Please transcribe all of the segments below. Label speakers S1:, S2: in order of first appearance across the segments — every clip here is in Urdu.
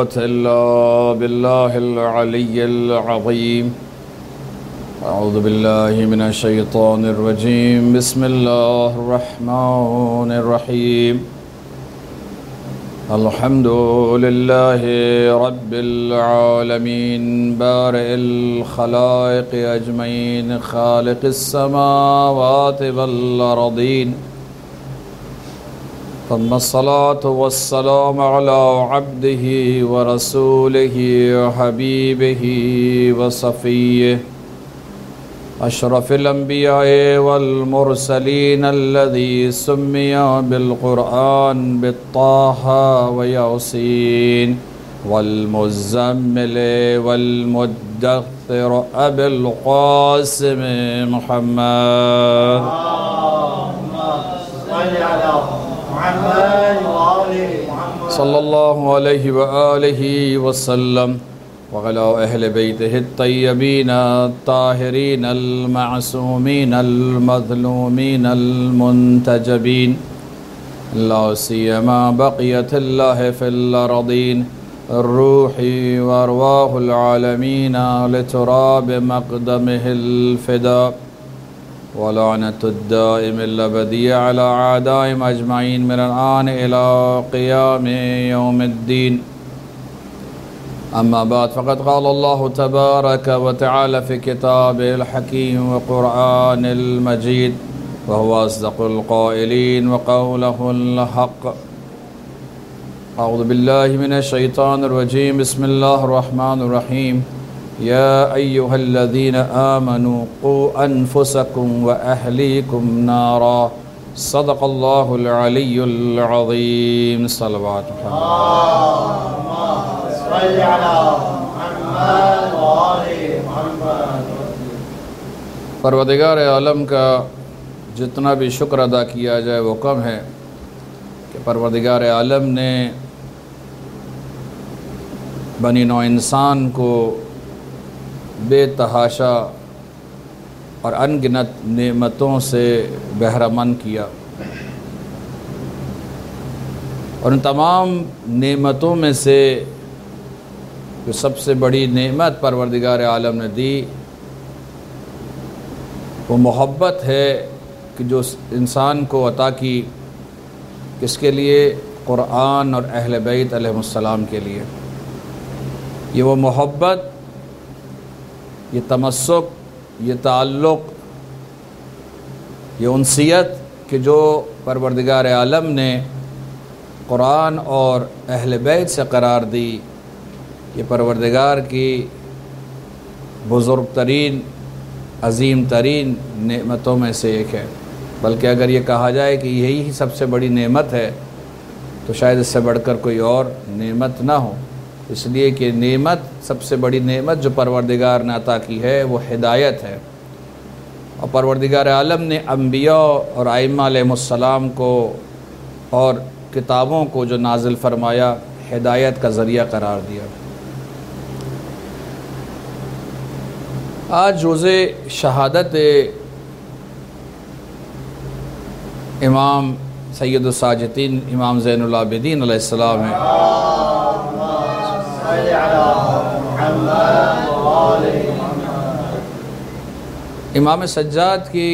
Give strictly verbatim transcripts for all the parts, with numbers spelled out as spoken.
S1: قوة إلا بالله العلي العظيم. أعوذ بالله من الشيطان الرجيم. بسم الله الرحمن الرحيم. الحمد لله رب العالمين بارئ الخلائق أجمعين خالق السماوات والأرضين، ثم الصلاة والسلام على عبده ورسوله وحبيبه وصفيه أشرف الأنبياء والمرسلين الذي سمي بالقرآن بالطه وياسين والمزمل والمدثر أبي القاسم محمد.
S2: اللهم صل على محمد وآل محمد
S1: صلى الله عليه وآله وسلم وعلى أهل بيته الطيبين الطاهرين المعصومين المظلومين المنتجبين، لا سيما بقية الله في الأرضين الروح وأرواح العالمين لتراب مقدمه الفداء، ولعنة الدائم الأبدية على أعدائهم أجمعين من الآن إلى قيام يوم الدين. أما بعد، فقد قال الله تبارك وتعالى في كتابه الحكيم وقرآن المجيد، وهو أصدق القائلين وقوله الحق. أعوذ بالله من الشيطان الرجيم. بسم الله الرحمن الرحيم. يا أيها الذين آمنوا قوا أنفسكم وأهليكم نارا. صدق الله العلي العظيم. صلوات محمد.
S2: صل على محمد وآل محمد.
S1: پروردگار عالم کا جتنا بھی شکر ادا کیا جائے وہ کم ہے کہ پروردگار عالم نے بنی نوع انسان کو بے تحاشا اور ان گنت نعمتوں سے بہرہ مند کیا، اور ان تمام نعمتوں میں سے جو سب سے بڑی نعمت پروردگار عالم نے دی وہ محبت ہے کہ جو انسان کو عطا کی، کس کے لیے؟ قرآن اور اہل بیت علیہ السلام کے لیے. یہ وہ محبت، یہ تمسک، یہ تعلق، یہ انسیت کہ جو پروردگار عالم نے قرآن اور اہل بیت سے قرار دی، یہ پروردگار کی بزرگ ترین عظیم ترین نعمتوں میں سے ایک ہے. بلکہ اگر یہ کہا جائے کہ یہی سب سے بڑی نعمت ہے تو شاید اس سے بڑھ کر کوئی اور نعمت نہ ہو، اس لیے کہ نعمت، سب سے بڑی نعمت جو پروردگار نے عطا کی ہے وہ ہدایت ہے. اور پروردگار عالم نے انبیاء اور ائمہ علیہ السلام کو اور کتابوں کو جو نازل فرمایا ہدایت کا ذریعہ قرار دیا. آج روز شہادت امام سید الساجدین امام زین العابدین علیہ السلام ہے. امام سجاد کی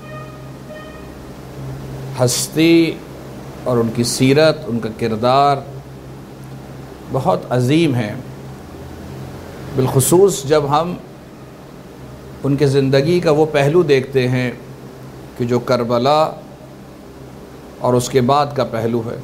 S1: ہستی اور ان کی سیرت، ان کا کردار بہت عظیم ہے، بالخصوص جب ہم ان کے زندگی کا وہ پہلو دیکھتے ہیں کہ جو کربلا اور اس کے بعد کا پہلو ہے.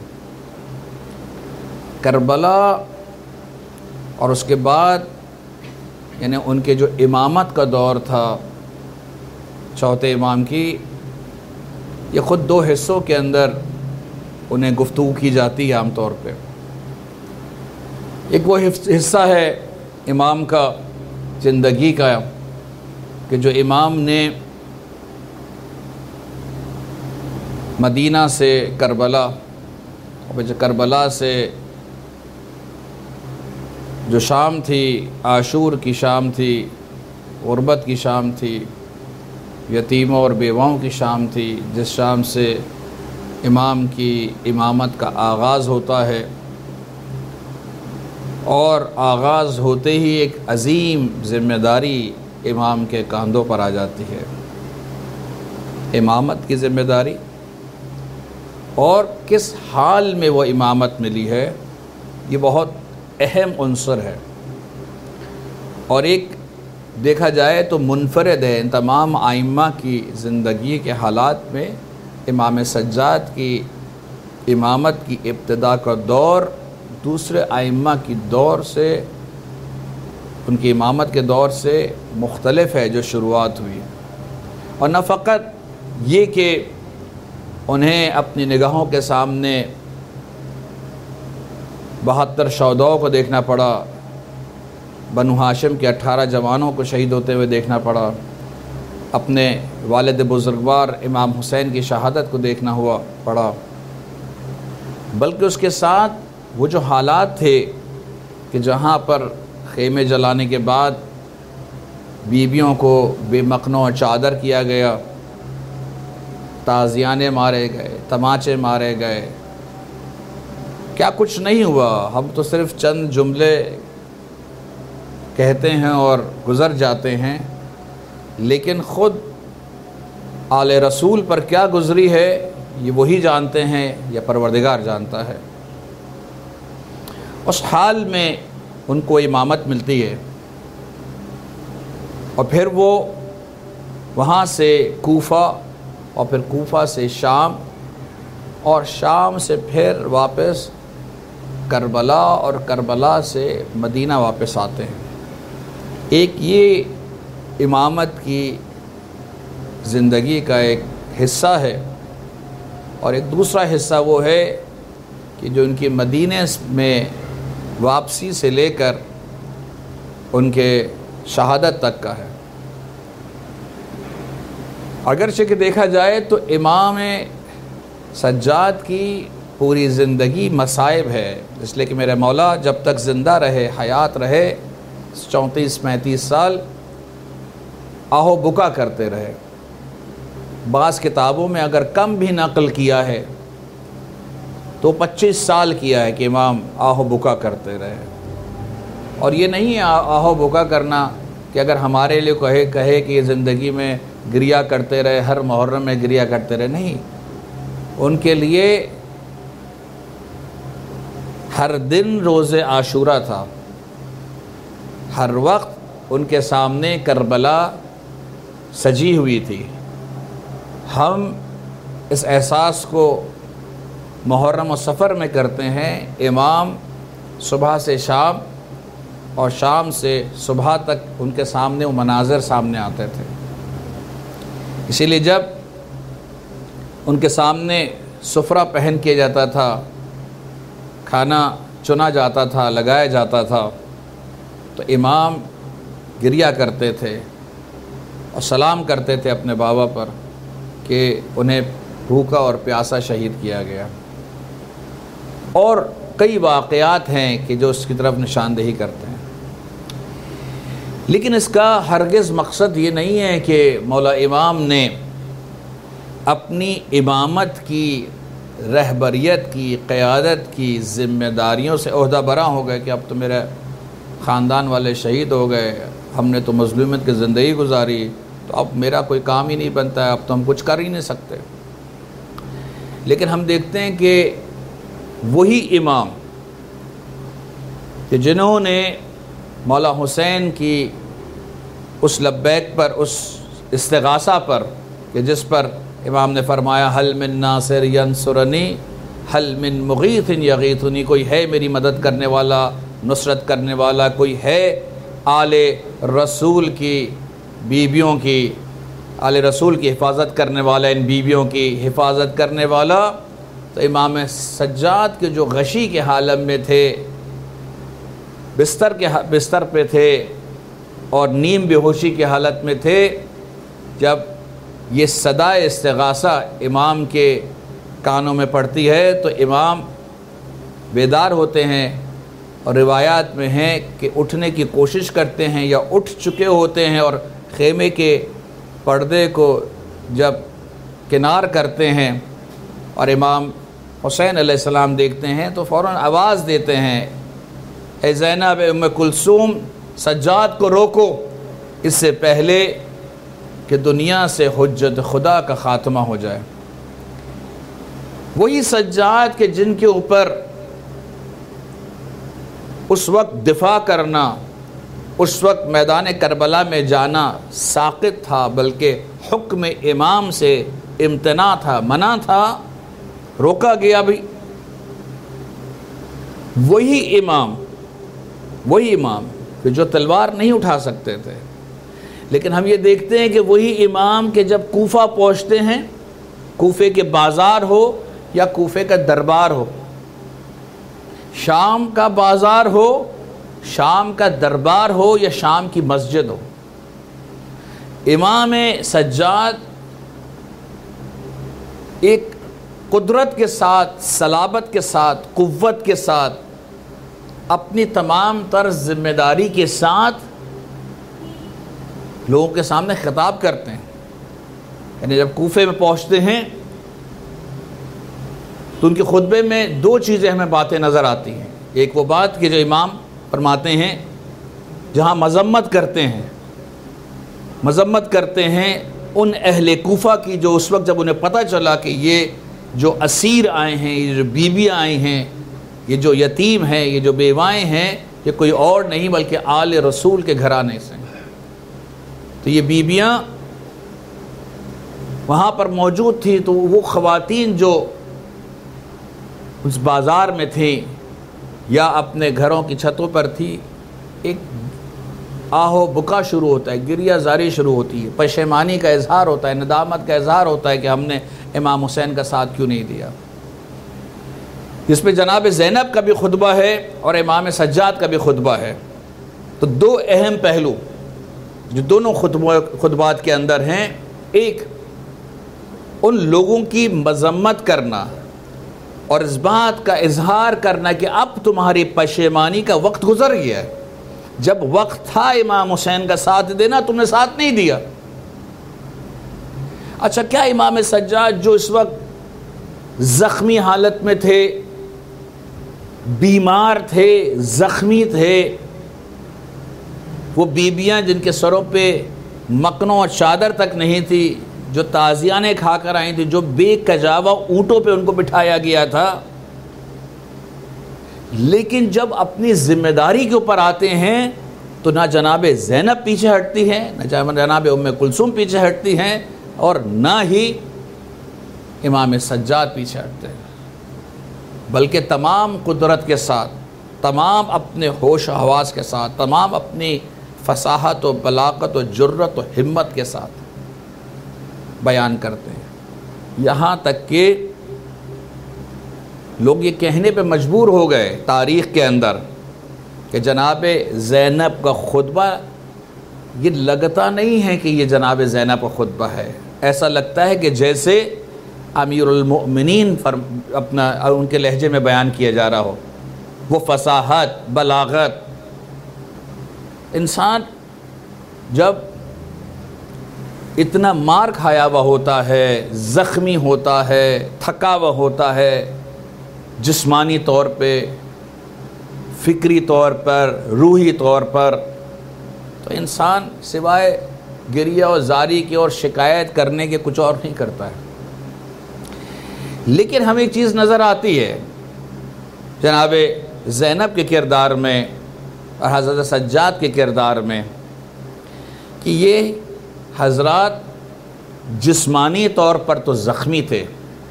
S1: کربلا اور اس کے بعد یعنی ان کے جو امامت کا دور تھا چوتھے امام کی، یہ خود دو حصوں کے اندر انہیں گفتگو کی جاتی ہے عام طور پہ. ایک وہ حصہ ہے امام کا زندگی کا کہ جو امام نے مدینہ سے کربلا، اور کربلا سے جو شام تھی، عاشور کی شام تھی، غربت کی شام تھی، یتیموں اور بیواؤں کی شام تھی، جس شام سے امام کی امامت کا آغاز ہوتا ہے. اور آغاز ہوتے ہی ایک عظیم ذمہ داری امام کے کاندھوں پر آ جاتی ہے، امامت کی ذمہ داری، اور کس حال میں وہ امامت ملی ہے یہ بہت اہم عنصر ہے، اور ایک دیکھا جائے تو منفرد ہے ان تمام ائمہ کی زندگی کے حالات میں۔ امام سجاد کی امامت کی ابتدا کا دور دوسرے ائمہ کی دور سے، ان کی امامت کے دور سے مختلف ہے جو شروعات ہوئی، اور نہ فقط یہ کہ انہیں اپنی نگاہوں کے سامنے بہتر شہداؤں کو دیکھنا پڑا، بنو ہاشم کے اٹھارہ جوانوں کو شہید ہوتے ہوئے دیکھنا پڑا، اپنے والد بزرگوار امام حسین کی شہادت کو دیکھنا ہوا پڑا، بلکہ اس کے ساتھ وہ جو حالات تھے کہ جہاں پر خیمے جلانے کے بعد بیویوں کو بے مقنع چادر کیا گیا، تازیانے مارے گئے، تماچے مارے گئے، کیا کچھ نہیں ہوا۔ ہم تو صرف چند جملے کہتے ہیں اور گزر جاتے ہیں، لیکن خود آل رسول پر کیا گزری ہے یہ وہی جانتے ہیں یا پروردگار جانتا ہے۔ اس حال میں ان کو امامت ملتی ہے، اور پھر وہ وہاں سے کوفہ، اور پھر کوفہ سے شام، اور شام سے پھر واپس کربلا، اور کربلا سے مدینہ واپس آتے ہیں۔ ایک یہ امامت کی زندگی کا ایک حصہ ہے، اور ایک دوسرا حصہ وہ ہے کہ جو ان کی مدینے میں واپسی سے لے کر ان کے شہادت تک کا ہے۔ اگرچہ کہ دیکھا جائے تو امام سجاد کی پوری زندگی مصائب ہے، اس لیے کہ میرے مولا جب تک زندہ رہے، حیات رہے، چونتیس پینتیس سال آہو بکا کرتے رہے۔ بعض کتابوں میں اگر کم بھی نقل کیا ہے تو پچیس سال کیا ہے کہ امام آہو بکا کرتے رہے۔ اور یہ نہیں ہے آہو بکا کرنا کہ اگر ہمارے لیے کہے کہے کہ یہ زندگی میں گریا کرتے رہے، ہر محرم میں گریا کرتے رہے، نہیں، ان کے لیے ہر دن روز عاشورہ تھا، ہر وقت ان کے سامنے کربلا سجی ہوئی تھی۔ ہم اس احساس کو محرم و سفر میں کرتے ہیں، امام صبح سے شام اور شام سے صبح تک ان کے سامنے وہ مناظر سامنے آتے تھے۔ اسی لیے جب ان کے سامنے سفرہ پہن کیا جاتا تھا، کھانا چنا جاتا تھا، لگایا جاتا تھا، تو امام گریہ کرتے تھے اور سلام کرتے تھے اپنے بابا پر کہ انہیں بھوکا اور پیاسا شہید کیا گیا۔ اور کئی واقعات ہیں کہ جو اس کی طرف نشاندہی کرتے ہیں، لیکن اس کا ہرگز مقصد یہ نہیں ہے کہ مولا امام نے اپنی امامت کی، رہبریت کی، قیادت کی ذمہ داریوں سے عہدہ برا ہو گئے کہ اب تو میرے خاندان والے شہید ہو گئے، ہم نے تو مظلومیت کی زندگی گزاری، تو اب میرا کوئی کام ہی نہیں بنتا ہے، اب تو ہم کچھ کر ہی نہیں سکتے۔ لیکن ہم دیکھتے ہیں کہ وہی امام کہ جنہوں نے مولا حسین کی اس لبیک پر، اس استغاثہ پر، کہ جس پر امام نے فرمایا حل من ناصر ینصرنی حل من مغیث یغیثنی، کوئی ہے میری مدد کرنے والا، نصرت کرنے والا، کوئی ہے آل رسول کی بیویوں کی، آل رسول کی حفاظت کرنے والا، ان بیویوں کی حفاظت کرنے والا۔ تو امام سجاد کے جو غشی کے حالت میں تھے، بستر کے بستر پہ تھے اور نیم بے ہوشی کی حالت میں تھے، جب یہ صدا استغاثہ امام کے کانوں میں پڑتی ہے تو امام بیدار ہوتے ہیں، اور روایات میں ہیں کہ اٹھنے کی کوشش کرتے ہیں یا اٹھ چکے ہوتے ہیں، اور خیمے کے پردے کو جب کنار کرتے ہیں اور امام حسین علیہ السلام دیکھتے ہیں تو فوراً آواز دیتے ہیں اے زینب اے ام کلثوم سجاد کو روکو اس سے پہلے کہ دنیا سے حجت خدا کا خاتمہ ہو جائے۔ وہی سجاد کہ جن کے اوپر اس وقت دفاع کرنا، اس وقت میدان کربلا میں جانا ساقط تھا، بلکہ حکم امام سے امتناع تھا، منع تھا، روکا گیا بھی۔ وہی امام وہی امام کہ جو تلوار نہیں اٹھا سکتے تھے، لیکن ہم یہ دیکھتے ہیں کہ وہی امام کہ جب کوفہ پہنچتے ہیں، کوفے کے بازار ہو یا کوفے کا دربار ہو، شام کا بازار ہو، شام کا دربار ہو یا شام کی مسجد ہو، امام سجاد ایک قدرت کے ساتھ، صلابت کے ساتھ، قوت کے ساتھ، اپنی تمام تر ذمہ داری کے ساتھ لوگوں کے سامنے خطاب کرتے ہیں۔ یعنی جب کوفے میں پہنچتے ہیں تو ان کے خطبے میں دو چیزیں ہمیں باتیں نظر آتی ہیں۔ ایک وہ بات کہ جو امام فرماتے ہیں، جہاں مذمت کرتے ہیں مذمت کرتے ہیں ان اہل کوفہ کی جو اس وقت جب انہیں پتہ چلا کہ یہ جو اسیر آئے ہیں، یہ جو بیویاں آئی ہیں، یہ جو یتیم ہیں، یہ جو بیوائیں ہیں، یہ کوئی اور نہیں بلکہ آل رسول کے گھرانے سے۔ تو یہ بیویاں وہاں پر موجود تھیں، تو وہ خواتین جو اس بازار میں تھیں یا اپنے گھروں کی چھتوں پر تھی، ایک آہو بکا شروع ہوتا ہے، گریہ زاری شروع ہوتی ہے، پشیمانی کا اظہار ہوتا ہے، ندامت کا اظہار ہوتا ہے کہ ہم نے امام حسین کا ساتھ کیوں نہیں دیا۔ جس میں جناب زینب کا بھی خطبہ ہے اور امام سجاد کا بھی خطبہ ہے۔ تو دو اہم پہلو جو دونوں خطبات کے اندر ہیں، ایک ان لوگوں کی مذمت کرنا اور اس بات کا اظہار کرنا کہ اب تمہاری پشیمانی کا وقت گزر گیا ہے، جب وقت تھا امام حسین کا ساتھ دینا تم نے ساتھ نہیں دیا۔ اچھا، کیا امام سجاد جو اس وقت زخمی حالت میں تھے، بیمار تھے، زخمی تھے، وہ بیبیاں جن کے سروں پہ مکنوں اور چادر تک نہیں تھی، جو تازیانے کھا کر آئی تھی، جو بے کجاوا اونٹوں پہ ان کو بٹھایا گیا تھا، لیکن جب اپنی ذمہ داری کے اوپر آتے ہیں تو نہ جناب زینب پیچھے ہٹتی ہیں، نہ جناب ام کلثوم پیچھے ہٹتی ہیں، اور نہ ہی امام سجاد پیچھے ہٹتے ہیں، بلکہ تمام قدرت کے ساتھ، تمام اپنے ہوش و حواس کے ساتھ، تمام اپنی فصاحت و بلاغت و جرت و ہمت کے ساتھ بیان کرتے ہیں۔ یہاں تک کہ لوگ یہ کہنے پہ مجبور ہو گئے تاریخ کے اندر کہ جناب زینب کا خطبہ یہ لگتا نہیں ہے کہ یہ جناب زینب کا خطبہ ہے، ایسا لگتا ہے کہ جیسے امیر المؤمنین اپنا ان کے لہجے میں بیان کیا جا رہا ہو۔ وہ فصاحت، بلاغت، انسان جب اتنا مار کھایا ہوا ہوتا ہے، زخمی ہوتا ہے، تھکا ہوا ہوتا ہے، جسمانی طور پہ، فکری طور پر، روحی طور پر، تو انسان سوائے گریہ و زاری کی اور شکایت کرنے کے کچھ اور نہیں کرتا ہے۔ لیکن ہمیں ایک چیز نظر آتی ہے جناب زینب کے کردار میں اور حضرت سجاد کے کردار میں کہ یہ حضرات جسمانی طور پر تو زخمی تھے،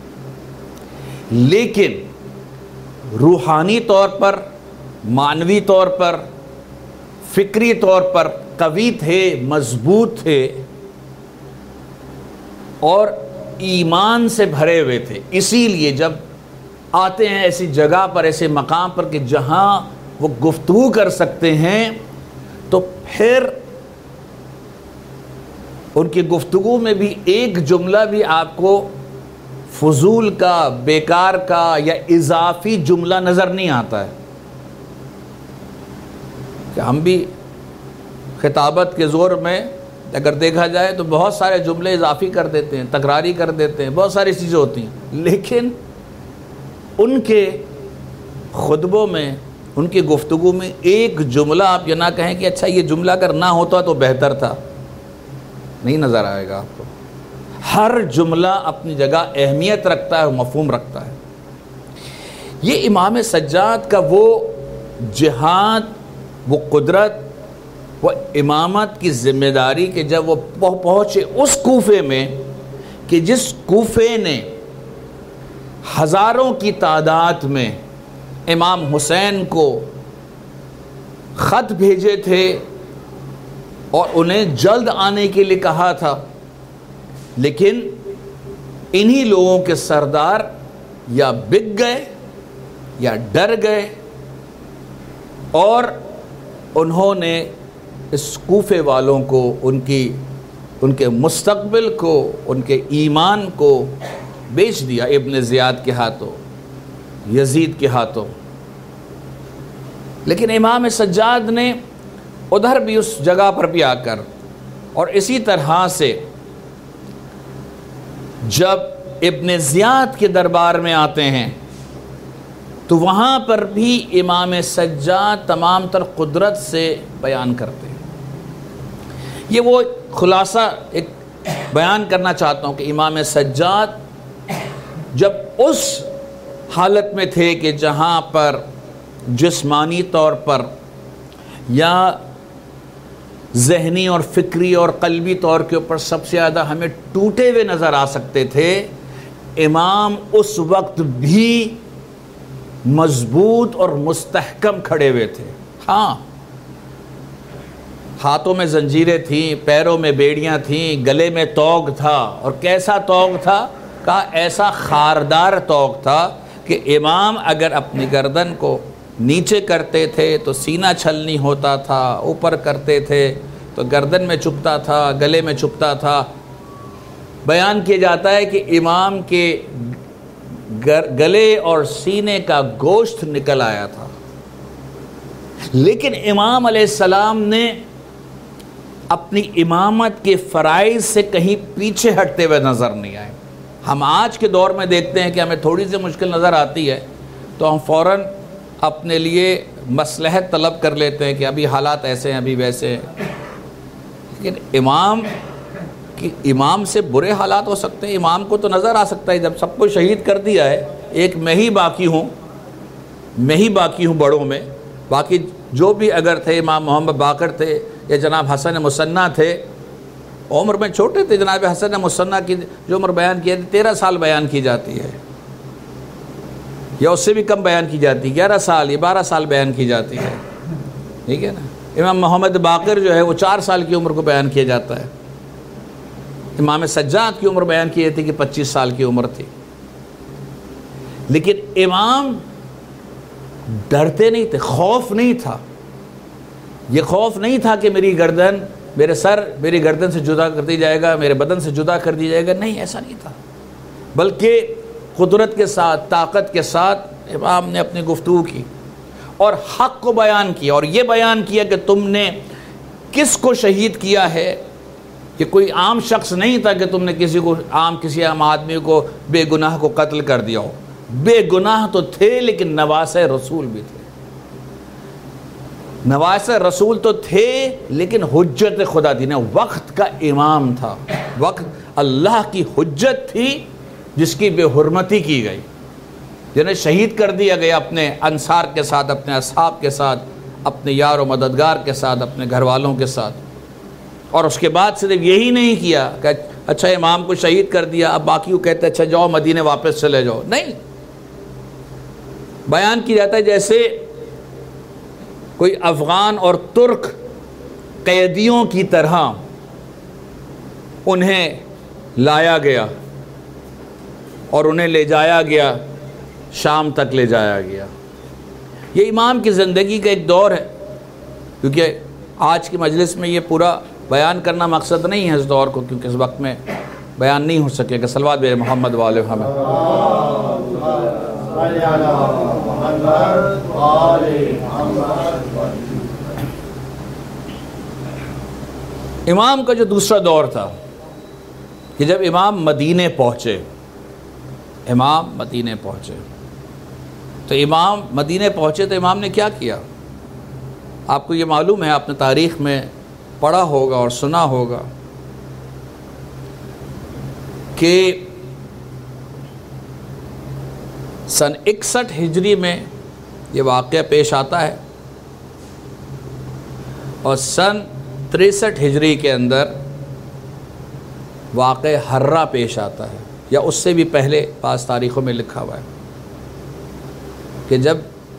S1: لیکن روحانی طور پر، معنوی طور پر، فکری طور پر قوی تھے، مضبوط تھے اور ایمان سے بھرے ہوئے تھے۔ اسی لیے جب آتے ہیں ایسی جگہ پر، ایسے مقام پر کہ جہاں وہ گفتگو کر سکتے ہیں، تو پھر ان کی گفتگو میں بھی ایک جملہ بھی آپ کو فضول کا، بیکار کا یا اضافی جملہ نظر نہیں آتا ہے۔ کہ ہم بھی خطابت کے زور میں اگر دیکھا جائے تو بہت سارے جملے اضافی کر دیتے ہیں، تکراری کر دیتے ہیں، بہت ساری چیزیں ہوتی ہیں، لیکن ان کے خطبوں میں ان کی گفتگو میں ایک جملہ آپ یہ نہ کہیں کہ اچھا یہ جملہ اگر نہ ہوتا تو بہتر تھا، نہیں نظر آئے گا آپ کو۔ ہر جملہ اپنی جگہ اہمیت رکھتا ہے اور مفہوم رکھتا ہے۔ یہ امام سجاد کا وہ جہاد، وہ قدرت، وہ امامت کی ذمہ داری کہ جب وہ پہنچے اس کوفے میں کہ جس کوفے نے ہزاروں کی تعداد میں امام حسین کو خط بھیجے تھے اور انہیں جلد آنے کے لیے کہا تھا، لیکن انہی لوگوں کے سردار یا بک گئے یا ڈر گئے اور انہوں نے اس کوفے والوں کو، ان کی ان کے مستقبل کو، ان کے ایمان کو بیچ دیا ابن زیاد کے ہاتھوں، یزید کے ہاتھوں۔ لیکن امام سجاد نے ادھر بھی اس جگہ پر بھی آ کر، اور اسی طرح سے جب ابن زیاد کے دربار میں آتے ہیں تو وہاں پر بھی امام سجاد تمام تر قدرت سے بیان کرتے ہیں۔ یہ وہ خلاصہ ایک بیان کرنا چاہتا ہوں کہ امام سجاد جب اس حالت میں تھے کہ جہاں پر جسمانی طور پر یا ذہنی اور فکری اور قلبی طور کے اوپر سب سے زیادہ ہمیں ٹوٹے ہوئے نظر آ سکتے تھے، امام اس وقت بھی مضبوط اور مستحکم کھڑے ہوئے تھے۔ ہاں، ہاتھوں میں زنجیریں تھیں، پیروں میں بیڑیاں تھیں، گلے میں توگ تھا، اور کیسا توگ تھا؟ کہا ایسا خاردار توگ تھا کہ امام اگر اپنی گردن کو نیچے کرتے تھے تو سینہ چھلنی ہوتا تھا، اوپر کرتے تھے تو گردن میں چبھتا تھا، گلے میں چبھتا تھا۔ بیان کیا جاتا ہے کہ امام کے گلے اور سینے کا گوشت نکل آیا تھا، لیکن امام علیہ السلام نے اپنی امامت کے فرائض سے کہیں پیچھے ہٹتے ہوئے نظر نہیں آئے۔ ہم آج کے دور میں دیکھتے ہیں کہ ہمیں تھوڑی سی مشکل نظر آتی ہے تو ہم فوراً اپنے لیے مصلحت طلب کر لیتے ہیں کہ ابھی حالات ایسے ہیں، ابھی ویسے ہیں، لیکن امام کہ امام سے برے حالات ہو سکتے ہیں۔ امام کو تو نظر آ سکتا ہے جب سب کو شہید کر دیا ہے، ایک میں ہی باقی ہوں میں ہی باقی ہوں بڑوں میں، باقی جو بھی اگر تھے، امام محمد باقر تھے یا جناب حسن مصنع تھے، عمر میں چھوٹے تھے۔ جناب حسن مصنع کی جو عمر بیان کی ہے تیرہ سال بیان کی جاتی ہے، یا اس سے بھی کم بیان کی جاتی ہے، گیارہ سال یا بارہ سال بیان کی جاتی ہے، ٹھیک ہے نا۔ امام محمد باقر جو ہے وہ چار سال کی عمر کو بیان کیا جاتا ہے۔ امام سجاد کی عمر بیان کی جاتی کہ پچیس سال کی عمر تھی، لیکن امام ڈرتے نہیں تھے، خوف نہیں تھا۔ یہ خوف نہیں تھا کہ میری گردن، میرے سر میری گردن سے جدا کر دی جائے گا، میرے بدن سے جدا کر دی جائے گا، نہیں، ایسا نہیں تھا۔ بلکہ قدرت کے ساتھ، طاقت کے ساتھ امام نے اپنی گفتگو کی اور حق کو بیان کیا، اور یہ بیان کیا کہ تم نے کس کو شہید کیا ہے۔ کہ کوئی عام شخص نہیں تھا کہ تم نے کسی کو عام کسی عام آدمی کو بے گناہ کو قتل کر دیا ہو۔ بے گناہ تو تھے لیکن نواسے رسول بھی تھے، نواسے رسول تو تھے لیکن حجت خدا تھی نا، وقت کا امام تھا، وقت اللہ کی حجت تھی جس کی بے حرمتی کی گئی، جنہیں شہید کر دیا گیا اپنے انصار کے ساتھ، اپنے اصحاب کے ساتھ، اپنے یار و مددگار کے ساتھ، اپنے گھر والوں کے ساتھ۔ اور اس کے بعد صرف یہی نہیں کیا کہ اچھا امام کو شہید کر دیا، اب باقی کو کہتے اچھا جاؤ مدینے واپس چلے جاؤ، نہیں، بیان کی جاتا ہے جیسے کوئی افغان اور ترک قیدیوں کی طرح انہیں لایا گیا اور انہیں لے جایا گیا، شام تک لے جایا گیا۔ یہ امام کی زندگی کا ایک دور ہے، کیونکہ آج کی مجلس میں یہ پورا بیان کرنا مقصد نہیں ہے اس دور کو، کیونکہ اس وقت میں بیان نہیں ہو سکے کہ صلوات بے محمد والے ہمیں۔ امام کا جو دوسرا دور تھا کہ جب امام مدینے پہنچے، امام مدینے پہنچے تو امام مدینے پہنچے تو امام نے کیا کیا؟ آپ کو یہ معلوم ہے، آپ نے تاریخ میں پڑھا ہوگا اور سنا ہوگا کہ سن اکسٹھ ہجری میں یہ واقعہ پیش آتا ہے، اور سن تریسٹھ ہجری کے اندر واقعہ حرہ پیش آتا ہے، یا اس سے بھی پہلے بعض تاریخوں میں لکھا ہوا ہے کہ جب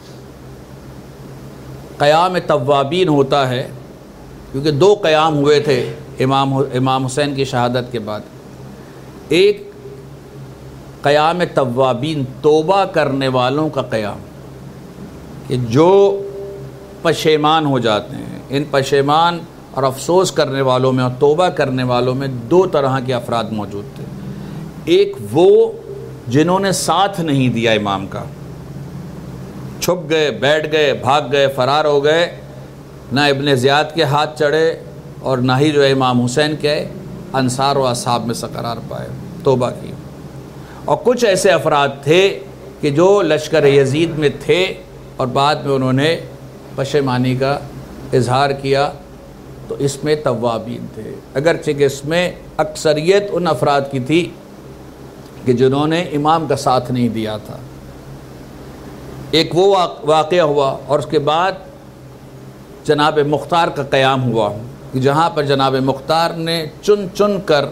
S1: قیام توابین ہوتا ہے، کیونکہ دو قیام ہوئے تھے امام امام حسین کی شہادت کے بعد، ایک قیام توابین توبہ کرنے والوں کا قیام، کہ جو پشیمان ہو جاتے ہیں، ان پشیمان اور افسوس کرنے والوں میں اور توبہ کرنے والوں میں دو طرح کے افراد موجود تھے۔ ایک وہ جنہوں نے ساتھ نہیں دیا امام کا، چھپ گئے، بیٹھ گئے، بھاگ گئے، فرار ہو گئے، نہ ابن زیاد کے ہاتھ چڑھے اور نہ ہی جو ہے امام حسین کے انصار و اصحاب میں سے قرار پائے، توبہ کی۔ اور کچھ ایسے افراد تھے کہ جو لشکر یزید میں تھے اور بعد میں انہوں نے پشیمانی کا اظہار کیا، تو اس میں توابین تھے، اگرچہ کہ اس میں اکثریت ان افراد کی تھی کہ جنہوں نے امام کا ساتھ نہیں دیا تھا۔ ایک وہ واقعہ ہوا، اور اس کے بعد جناب مختار کا قیام ہوا، کہ جہاں پر جناب مختار نے چن چن کر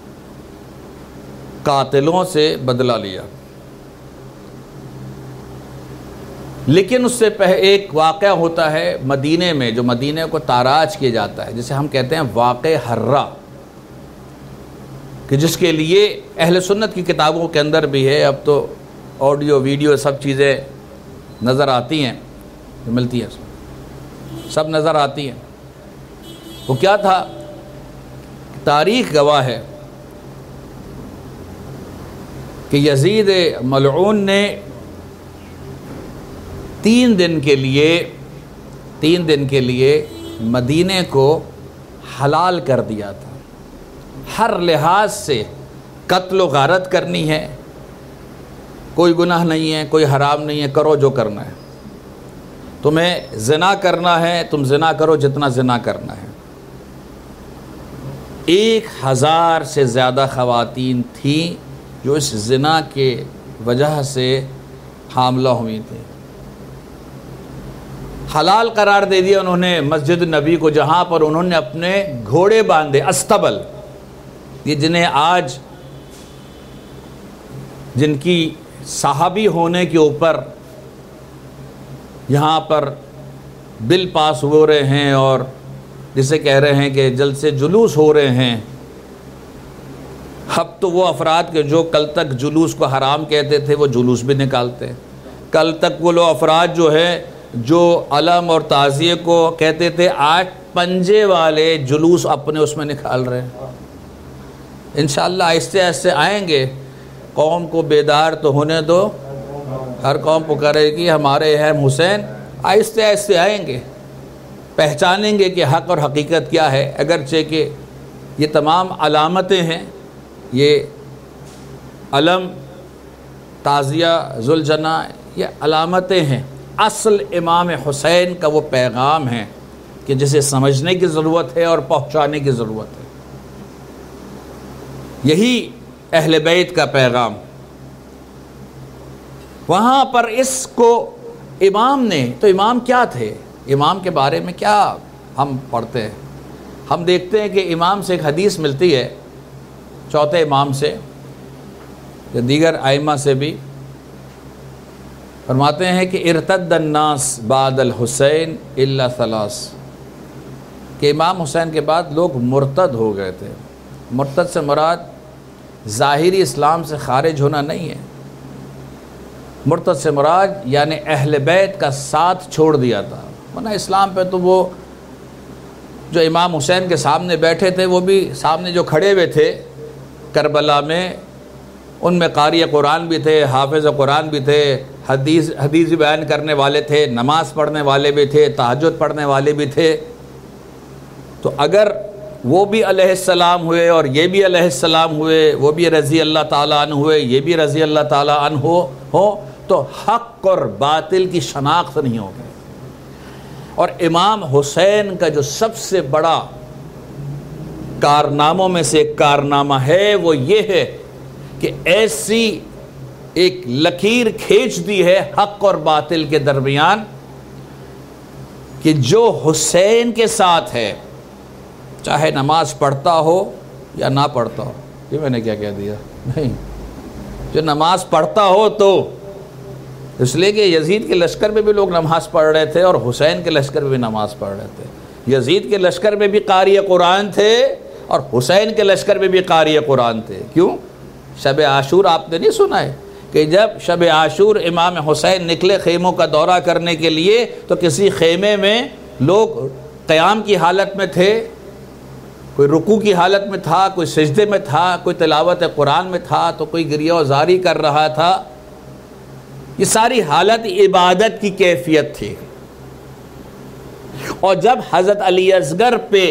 S1: قاتلوں سے بدلہ لیا۔ لیکن اس سے پہلے ایک واقعہ ہوتا ہے مدینے میں، جو مدینے کو تاراج کیا جاتا ہے، جسے ہم کہتے ہیں واقع حرہ، کہ جس کے لیے اہل سنت کی کتابوں کے اندر بھی ہے، اب تو آڈیو ویڈیو سب چیزیں نظر آتی ہیں، ملتی ہیں، سب نظر آتی ہیں۔ وہ کیا تھا؟ تاریخ گواہ ہے کہ یزید ملعون نے تین دن کے لیے تین دن کے لیے مدینے کو حلال کر دیا تھا، ہر لحاظ سے قتل و غارت کرنی ہے، کوئی گناہ نہیں ہے، کوئی حرام نہیں ہے، کرو جو کرنا ہے، تمہیں زنا کرنا ہے تم زنا کرو، جتنا زنا کرنا ہے۔ ایک ہزار سے زیادہ خواتین تھیں جو اس زنا کے وجہ سے حاملہ ہوئی تھیں۔ حلال قرار دے دیا انہوں نے مسجد نبی کو، جہاں پر انہوں نے اپنے گھوڑے باندھے، استبل، یہ جنہیں آج جن کی صحابی ہونے کے اوپر یہاں پر بل پاس ہو رہے ہیں، اور جسے کہہ رہے ہیں کہ جلد سے جلوس ہو رہے ہیں، اب تو وہ افراد کے جو کل تک جلوس کو حرام کہتے تھے وہ جلوس بھی نکالتے ہیں، کل تک وہ لو افراد جو ہے جو علم اور تعزیے کو کہتے تھے، آج پنجے والے جلوس اپنے اس میں نکال رہے ہیں۔ انشاءاللہ آہستہ آہستہ آئیں گے، قوم کو بیدار تو ہونے دو، ہر قوم پکارے گی ہمارے اہم حسین، آہستہ آہستہ آئیں گے، پہچانیں گے کہ حق اور حقیقت کیا ہے، اگرچہ کہ یہ تمام علامتیں ہیں، یہ علم، تعزیہ، ذوالجناح، یہ علامتیں ہیں، اصل امام حسین کا وہ پیغام ہے کہ جسے سمجھنے کی ضرورت ہے اور پہنچانے کی ضرورت ہے۔ یہی اہل بیت کا پیغام۔ وہاں پر اس کو امام نے، تو امام کیا تھے؟ امام کے بارے میں کیا ہم پڑھتے ہیں؟ ہم دیکھتے ہیں کہ امام سے ایک حدیث ملتی ہے، چوتھے امام سے یا دیگر ائمہ سے بھی، فرماتے ہیں کہ ارتد الناس بعد الحسین الا ثلاث، کہ امام حسین کے بعد لوگ مرتد ہو گئے تھے۔ مرتد سے مراد ظاہری اسلام سے خارج ہونا نہیں ہے، مرتد سے مراد یعنی اہل بیت کا ساتھ چھوڑ دیا تھا، ورنہ اسلام پہ تو وہ جو امام حسین کے سامنے بیٹھے تھے، وہ بھی سامنے جو کھڑے ہوئے تھے کربلا میں، ان میں قاری قرآن بھی تھے، حافظ قرآن بھی تھے، حدیث حدیث بیان کرنے والے تھے، نماز پڑھنے والے بھی تھے، تہجد پڑھنے والے بھی تھے۔ تو اگر وہ بھی علیہ السلام ہوئے اور یہ بھی علیہ السلام ہوئے، وہ بھی رضی اللہ تعالیٰ عنہ ہوئے، یہ بھی رضی اللہ تعالیٰ عنہ ہو، تو حق اور باطل کی شناخت نہیں ہوگی۔ اور امام حسین کا جو سب سے بڑا کارناموں میں سے ایک کارنامہ ہے وہ یہ ہے کہ ایسی ایک لکیر کھینچ دی ہے حق اور باطل کے درمیان کہ جو حسین کے ساتھ ہے، چاہے نماز پڑھتا ہو یا نہ پڑھتا ہو، یہ میں نے کیا کہہ دیا؟ نہیں، جو نماز پڑھتا ہو تو، اس لیے کہ یزید کے لشکر میں بھی لوگ نماز پڑھ رہے تھے اور حسین کے لشکر میں بھی نماز پڑھ رہے تھے۔ یزید کے لشکر میں بھی قاری قرآن تھے اور حسین کے لشکر میں بھی قاری قرآن تھے۔ کیوں؟ شب عاشور آپ نے نہیں سنا ہے کہ جب شب عاشور امام حسین نکلے خیموں کا دورہ کرنے کے لیے تو کسی خیمے میں لوگ قیام کی حالت میں تھے، کوئی رکوع کی حالت میں تھا، کوئی سجدے میں تھا، کوئی تلاوت قرآن میں تھا، تو کوئی گریہ و زاری کر رہا تھا۔ یہ ساری حالت عبادت کی کیفیت تھی۔ اور جب حضرت علی اصغر پہ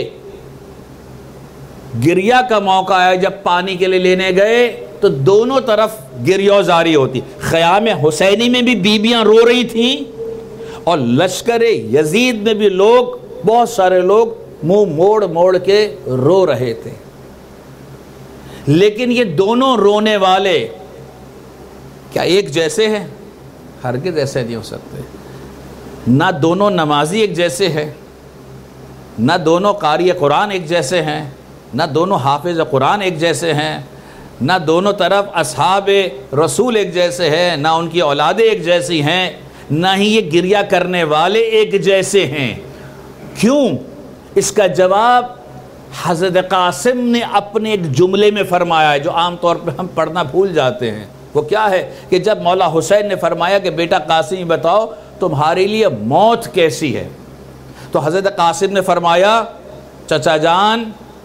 S1: گریہ کا موقع آیا، جب پانی کے لیے لینے گئے تو دونوں طرف گریہ و زاری ہوتی۔ خیام حسینی میں بھی بیویاں رو رہی تھیں اور لشکر یزید میں بھی لوگ، بہت سارے لوگ منہ موڑ موڑ کے رو رہے تھے۔ لیکن یہ دونوں رونے والے کیا ایک جیسے ہیں؟ ہرگز ایسے نہیں ہو سکتے۔ نہ دونوں نمازی ایک جیسے ہیں، نہ دونوں قاری قرآن ایک جیسے ہیں، نہ دونوں حافظ قرآن ایک جیسے ہیں، نہ دونوں طرف اصحاب رسول ایک جیسے ہیں، نہ ان کی اولادیں ایک جیسی ہیں، نہ ہی یہ گریہ کرنے والے ایک جیسے ہیں۔ کیوں؟ اس کا جواب حضرت قاسم نے اپنے ایک جملے میں فرمایا ہے جو عام طور پہ ہم پڑھنا بھول جاتے ہیں۔ وہ کیا ہے کہ جب مولا حسین نے فرمایا کہ بیٹا قاسم بتاؤ تمہارے لیے موت کیسی ہے، تو حضرت قاسم نے فرمایا چچا جان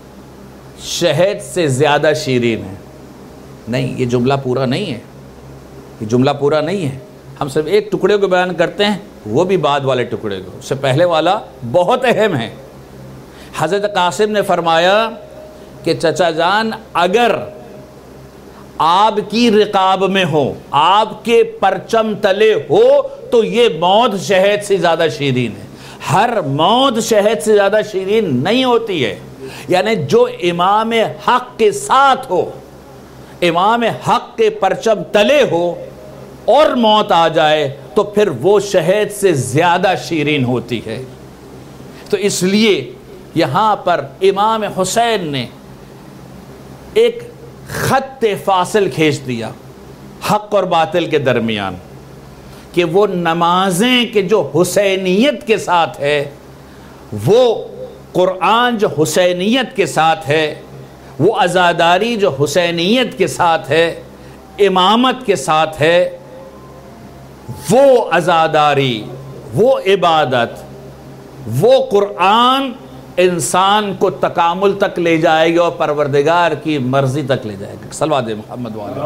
S1: شہد سے زیادہ شیرین ہے۔ نہیں، یہ جملہ پورا نہیں ہے، یہ جملہ پورا نہیں ہے، ہم صرف ایک ٹکڑے کو بیان کرتے ہیں، وہ بھی بعد والے ٹکڑے کو، اس سے پہلے والا بہت اہم ہے۔ حضرت قاسم نے فرمایا کہ چچا جان اگر آپ کی رقاب میں ہو، آپ کے پرچم تلے ہو تو یہ موت شہد سے زیادہ شیرین ہے۔ ہر موت شہد سے زیادہ شیرین نہیں ہوتی ہے، یعنی جو امام حق کے ساتھ ہو، امام حق کے پرچم تلے ہو اور موت آ جائے تو پھر وہ شہد سے زیادہ شیرین ہوتی ہے۔ تو اس لیے یہاں پر امام حسین نے ایک خط فاصل کھینچ دیا حق اور باطل کے درمیان کہ وہ نمازیں کہ جو حسینیت کے ساتھ ہے، وہ قرآن جو حسینیت کے ساتھ ہے، وہ عزاداری جو حسینیت کے ساتھ ہے، امامت کے ساتھ ہے، وہ عزاداری، وہ عبادت، وہ قرآن انسان کو تکامل تک لے جائے گی اور پروردگار کی مرضی تک لے جائے گا۔ صلوات محمد والے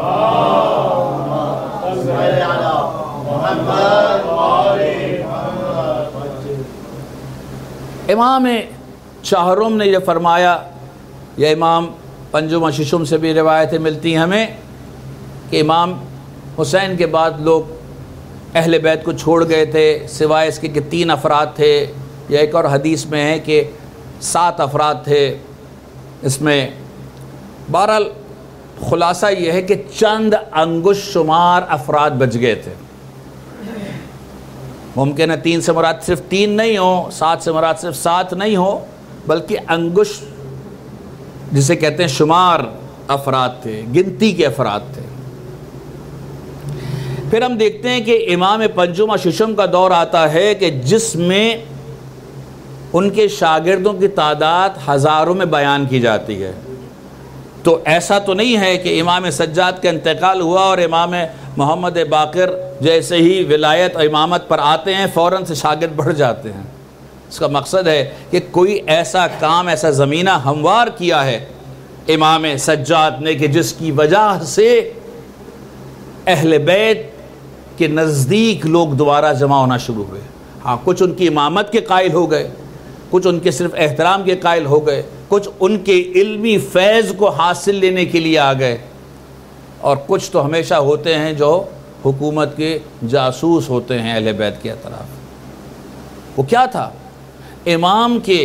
S1: امام چہرم نے یہ فرمایا، یہ امام پنجم ششم سے بھی روایتیں ملتی ہیں ہمیں کہ امام حسین کے بعد لوگ اہل بیت کو چھوڑ گئے تھے، سوائے اس کے کہ تین افراد تھے، یا ایک اور حدیث میں ہے کہ سات افراد تھے۔ اس میں بہرحال خلاصہ یہ ہے کہ چند انگش شمار افراد بچ گئے تھے۔ ممکن ہے تین سے مراد صرف تین نہیں ہو، سات سے مراد صرف سات نہیں ہو، بلکہ انگش جسے کہتے ہیں شمار افراد تھے، گنتی کے افراد تھے۔ پھر ہم دیکھتے ہیں کہ امام پنجم ششم کا دور آتا ہے کہ جس میں ان کے شاگردوں کی تعداد ہزاروں میں بیان کی جاتی ہے۔ تو ایسا تو نہیں ہے کہ امام سجاد کا انتقال ہوا اور امام محمد باقر جیسے ہی ولایت اور امامت پر آتے ہیں فوراً سے شاگرد بڑھ جاتے ہیں۔ اس کا مقصد ہے کہ کوئی ایسا کام، ایسا زمینہ ہموار کیا ہے امام سجاد نے کہ جس کی وجہ سے اہل بیت کے نزدیک لوگ دوبارہ جمع ہونا شروع ہوئے۔ ہاں، کچھ ان کی امامت کے قائل ہو گئے، کچھ ان کے صرف احترام کے قائل ہو گئے، کچھ ان کے علمی فیض کو حاصل لینے کے لیے آ گئے، اور کچھ تو ہمیشہ ہوتے ہیں جو حکومت کے جاسوس ہوتے ہیں اہل بیت کے اطراف۔ وہ کیا تھا؟ امام کے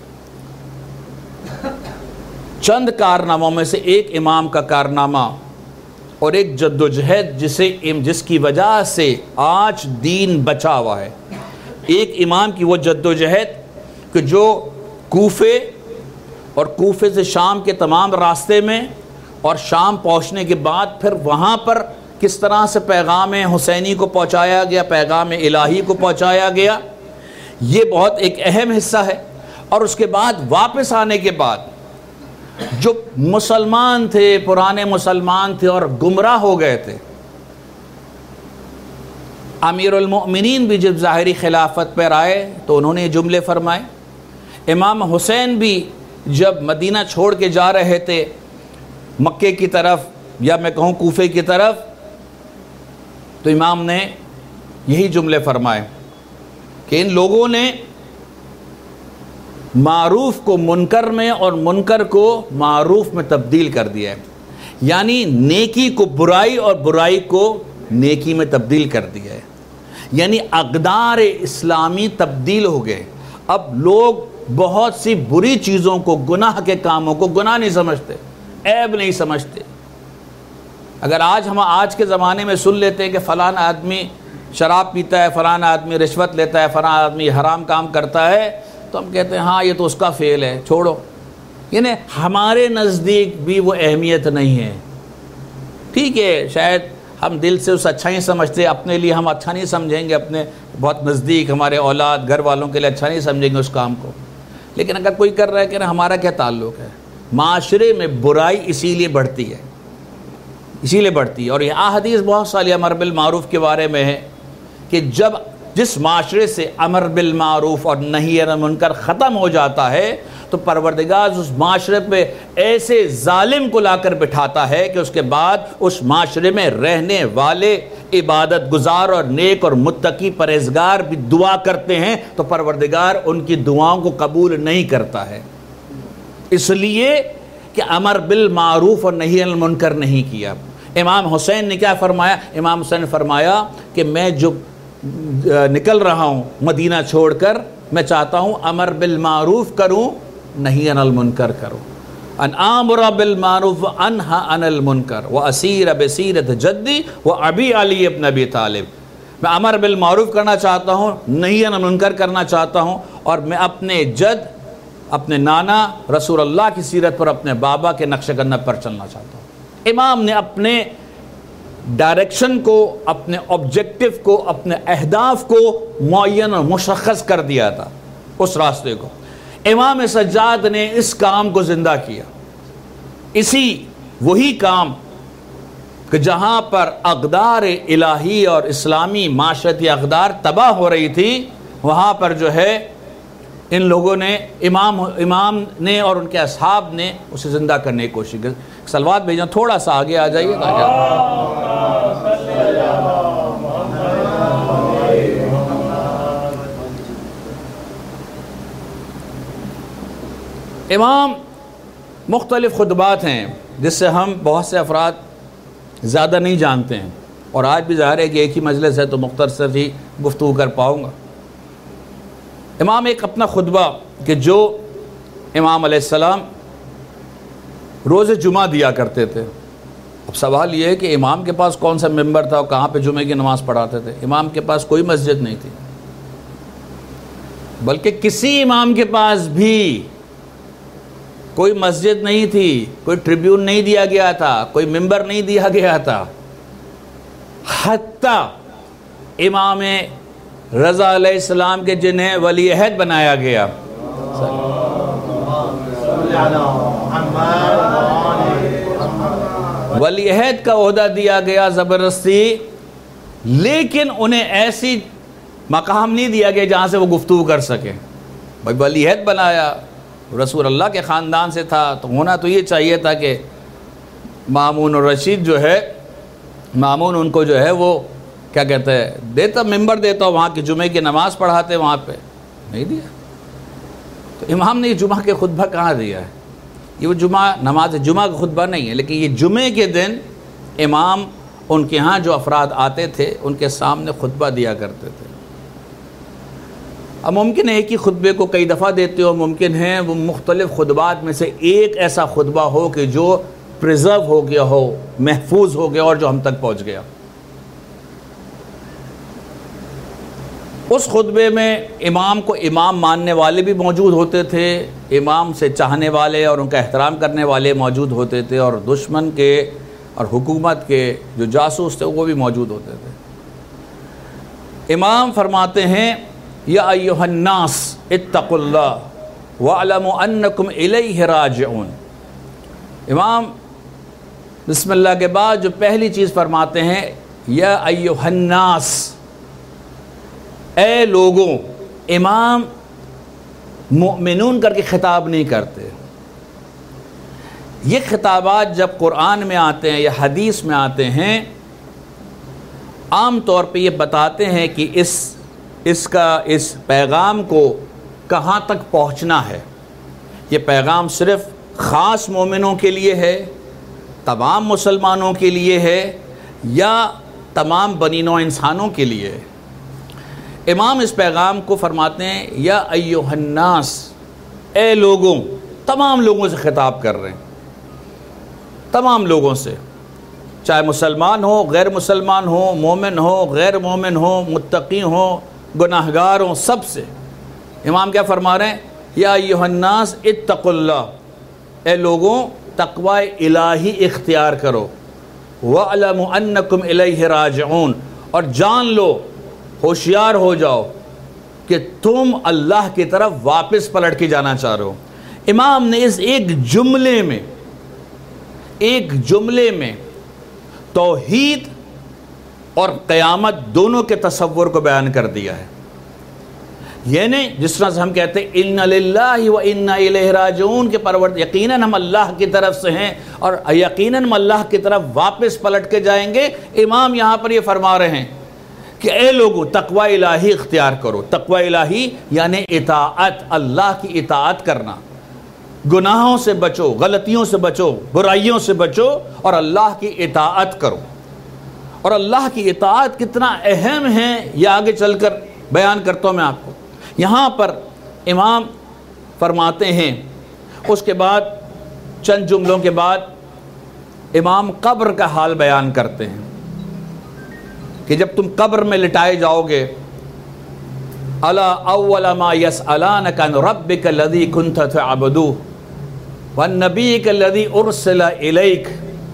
S1: چند کارناموں میں سے ایک امام کا کارنامہ اور ایک جد و جہد جسے جس کی وجہ سے آج دین بچا ہوا ہے، ایک امام کی وہ جد و جہد کہ جو کوفے اور کوفے سے شام کے تمام راستے میں اور شام پہنچنے کے بعد پھر وہاں پر کس طرح سے پیغام حسینی کو پہنچایا گیا، پیغام الہی کو پہنچایا گیا، یہ بہت ایک اہم حصہ ہے۔ اور اس کے بعد واپس آنے کے بعد جو مسلمان تھے، پرانے مسلمان تھے اور گمراہ ہو گئے تھے، امیر المؤمنین بھی جب ظاہری خلافت پر آئے تو انہوں نے یہ جملے فرمائے۔ امام حسین بھی جب مدینہ چھوڑ کے جا رہے تھے مکے کی طرف یا میں کہوں کوفے کی طرف، تو امام نے یہی جملے فرمائے کہ ان لوگوں نے معروف کو منکر میں اور منکر کو معروف میں تبدیل کر دیا ہے، یعنی نیکی کو برائی اور برائی کو نیکی میں تبدیل کر دیا ہے، یعنی اقدار اسلامی تبدیل ہو گئے۔ اب لوگ بہت سی بری چیزوں کو، گناہ کے کاموں کو گناہ نہیں سمجھتے، عیب نہیں سمجھتے۔ اگر آج ہم آج کے زمانے میں سن لیتے ہیں کہ فلاں آدمی شراب پیتا ہے، فلاں آدمی رشوت لیتا ہے، فلاں آدمی حرام کام کرتا ہے، تو ہم کہتے ہیں ہاں یہ تو اس کا فعل ہے، چھوڑو۔ یعنی ہمارے نزدیک بھی وہ اہمیت نہیں ہے۔ ٹھیک ہے، شاید ہم دل سے اس اچھا ہی سمجھتے، اپنے لیے ہم اچھا نہیں سمجھیں گے، اپنے بہت نزدیک ہمارے اولاد گھر والوں کے لیے اچھا نہیں سمجھیں گے اس کام کو، لیکن اگر کوئی کر رہا ہے کہ نا ہمارا کیا تعلق ہے؟ معاشرے میں برائی اسی لیے بڑھتی ہے، اسی لیے بڑھتی ہے۔ اور یہ احادیث بہت ساری امر بالمعروف کے بارے میں ہے کہ جب جس معاشرے سے امر بالمعروف اور نہی عن المنکر ختم ہو جاتا ہے تو پروردگار اس معاشرے پہ ایسے ظالم کو لا کر بٹھاتا ہے کہ اس کے بعد اس معاشرے میں رہنے والے عبادت گزار اور نیک اور متقی پرہیزگار بھی دعا کرتے ہیں تو پروردگار ان کی دعاؤں کو قبول نہیں کرتا ہے، اس لیے کہ امر بالمعروف اور نہی عن المنکر نہیں کیا۔ امام حسین نے کیا فرمایا؟ امام حسین نے فرمایا کہ میں جو نکل رہا ہوں مدینہ چھوڑ کر، میں چاہتا ہوں امر بالمعروف کروں، نہی عن المنکر کروں، ان آمر بالمعروف وانہا عن المنکر واسیر بسیرت جدی وابی علی ابن ابی طالب۔ میں امر بالمعروف کرنا چاہتا ہوں، نہی عن المنکر کرنا چاہتا ہوں، اور میں اپنے جد، اپنے نانا رسول اللہ کی سیرت پر، اپنے بابا کے نقش قدم پر چلنا چاہتا ہوں۔ امام نے اپنے ڈائریکشن کو، اپنے آبجیکٹو کو، اپنے اہداف کو معین اور مشخص کر دیا تھا، اس راستے کو۔ امام سجاد نے اس کام کو زندہ کیا، اسی وہی کام کہ جہاں پر اقدار الہی اور اسلامی معاشرتی اقدار تباہ ہو رہی تھی، وہاں پر جو ہے ان لوگوں نے، امام امام نے اور ان کے اصحاب نے اسے زندہ کرنے کی کوشش کی۔ صلوات بھیجنا، تھوڑا سا آگے آ جائیے امام مختلف خطبات ہیں جس سے ہم بہت سے افراد زیادہ نہیں جانتے ہیں، اور آج بھی ظاہر ہے کہ ایک ہی مجلس ہے تو مختصر ہی گفتگو کر پاؤں گا۔ امام ایک اپنا خطبہ کہ جو امام علیہ السلام روز جمعہ دیا کرتے تھے۔ اب سوال یہ ہے کہ امام کے پاس کون سا ممبر تھا اور کہاں پہ جمعے کی نماز پڑھاتے تھے؟ امام کے پاس کوئی مسجد نہیں تھی، بلکہ کسی امام کے پاس بھی کوئی مسجد نہیں تھی، کوئی ٹریبیون نہیں دیا گیا تھا، کوئی ممبر نہیں دیا گیا تھا، حتیٰ امام رضا علیہ السلام کے جنہیں ولی عہد بنایا گیا، ولی عہد کا عہدہ دیا گیا زبردستی، لیکن انہیں ایسی مقام نہیں دیا گیا جہاں سے وہ گفتگو کر سکیں۔ بھائی ولی عہد بنایا، رسول اللہ کے خاندان سے تھا تو ہونا تو یہ چاہیے تھا کہ مامون الرشید جو ہے، مامون ان کو جو ہے وہ کیا کہتے ہیں دیتا، ممبر دیتا، وہاں کی جمعے کی نماز پڑھاتے، وہاں پہ نہیں دیا۔ تو امام نے یہ جمعہ کے خطبہ کہاں دیا ہے؟ یہ وہ جمعہ نماز جمعہ کا خطبہ نہیں ہے، لیکن یہ جمعے کے دن امام ان کے ہاں جو افراد آتے تھے ان کے سامنے خطبہ دیا کرتے تھے۔ اب ممکن ہے ایک ہی خطبے کو کئی دفعہ دیتے ہو، ممکن ہے وہ مختلف خطبات میں سے ایک ایسا خطبہ ہو کہ جو پریزرو ہو گیا ہو، محفوظ ہو گیا اور جو ہم تک پہنچ گیا۔ اس خطبے میں امام کو امام ماننے والے بھی موجود ہوتے تھے، امام سے چاہنے والے اور ان کا احترام کرنے والے موجود ہوتے تھے، اور دشمن کے اور حکومت کے جو جاسوس تھے وہ بھی موجود ہوتے تھے۔ امام فرماتے ہیں یا ایھا الناس اتقوا اللہ واعلموا انکم الیہ راجعون۔ امام بسم اللہ کے بعد جو پہلی چیز فرماتے ہیں یا ایھا الناس، اے لوگوں۔ امام مؤمنون کر کے خطاب نہیں کرتے۔ یہ خطابات جب قرآن میں آتے ہیں یا حدیث میں آتے ہیں، عام طور پہ یہ بتاتے ہیں کہ اس اس کا اس پیغام کو کہاں تک پہنچنا ہے۔ یہ پیغام صرف خاص مومنوں کے لیے ہے، تمام مسلمانوں کے لیے ہے، یا تمام بنی نوع انسانوں کے لیے ہے۔ امام اس پیغام کو فرماتے ہیں یا ایھا الناس، اے لوگوں، تمام لوگوں سے خطاب کر رہے ہیں، تمام لوگوں سے، چاہے مسلمان ہو، غیر مسلمان ہو، مومن ہو، غیر مومن ہو، متقی ہو، گناہگار ہوں، سب سے۔ امام کیا فرما رہے ہیں؟ یا ایھا الناس اتقوا اللہ، اے لوگوں تقوی الہی اختیار کرو، وَاعْلَمُوا أَنَّكُمْ إِلَيْهِ راجعون، اور جان لو، ہوشیار ہو جاؤ کہ تم اللہ کی طرف واپس پلٹ کے جانا چاہ رہے ہو۔ امام نے اس ایک جملے میں ایک جملے میں توحید اور قیامت دونوں کے تصور کو بیان کر دیا ہے۔ یعنی جس طرح سے ہم کہتے ہیں اِنَّ لِلَّهِ وَإِنَّا إِلَيْهِ راجعون کہ پروردگار یقیناً ہم اللہ کی طرف سے ہیں اور یقیناً ہم اللہ کی طرف واپس پلٹ کے جائیں گے۔ امام یہاں پر یہ فرما رہے ہیں کہ اے لوگوں تقوی الہی اختیار کرو۔ تقوی الہی یعنی اطاعت، اللہ کی اطاعت کرنا، گناہوں سے بچو، غلطیوں سے بچو، برائیوں سے بچو اور اللہ کی اطاعت کرو۔ اور اللہ کی اطاعت کتنا اہم ہے یہ آگے چل کر بیان کرتا ہوں میں آپ کو۔ یہاں پر امام فرماتے ہیں، اس کے بعد چند جملوں کے بعد امام قبر کا حال بیان کرتے ہیں کہ جب تم قبر میں لٹائے جاؤ گے، الا اول ما يسألانك عن ربك الذي كنت تعبده وعن نبيك الذي ارسل اليك،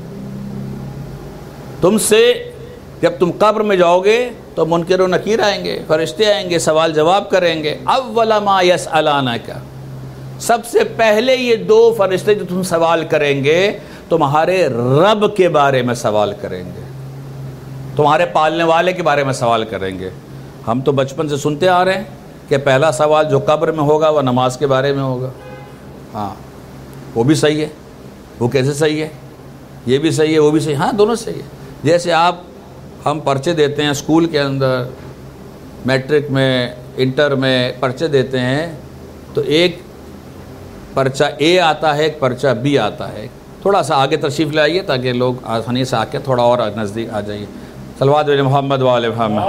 S1: تم سے جب تم قبر میں جاؤ گے تو منکر و نکیر آئیں گے، فرشتے آئیں گے، سوال جواب کریں گے۔ اول ما يسألانك، سب سے پہلے یہ دو فرشتے جو تم سوال کریں گے تمہارے رب کے بارے میں سوال کریں گے، تمہارے پالنے والے کے بارے میں سوال کریں گے۔ ہم تو بچپن سے سنتے آ رہے ہیں کہ پہلا سوال جو قبر میں ہوگا وہ نماز کے بارے میں ہوگا۔ ہاں وہ بھی صحیح ہے، وہ کیسے صحیح ہے؟ یہ بھی صحیح ہے، وہ بھی صحیح، ہاں دونوں صحیح ہے۔ جیسے آپ ہم پرچے دیتے ہیں اسکول کے اندر، میٹرک میں، انٹر میں پرچے دیتے ہیں تو ایک پرچہ اے آتا ہے، ایک پرچہ بی آتا ہے۔ تھوڑا سا آگے تشریف لائیے تاکہ لوگ آسانی سے آ کے تھوڑا اور نزدیک آ جائیے۔ صلوات علی محمد وآل محمد۔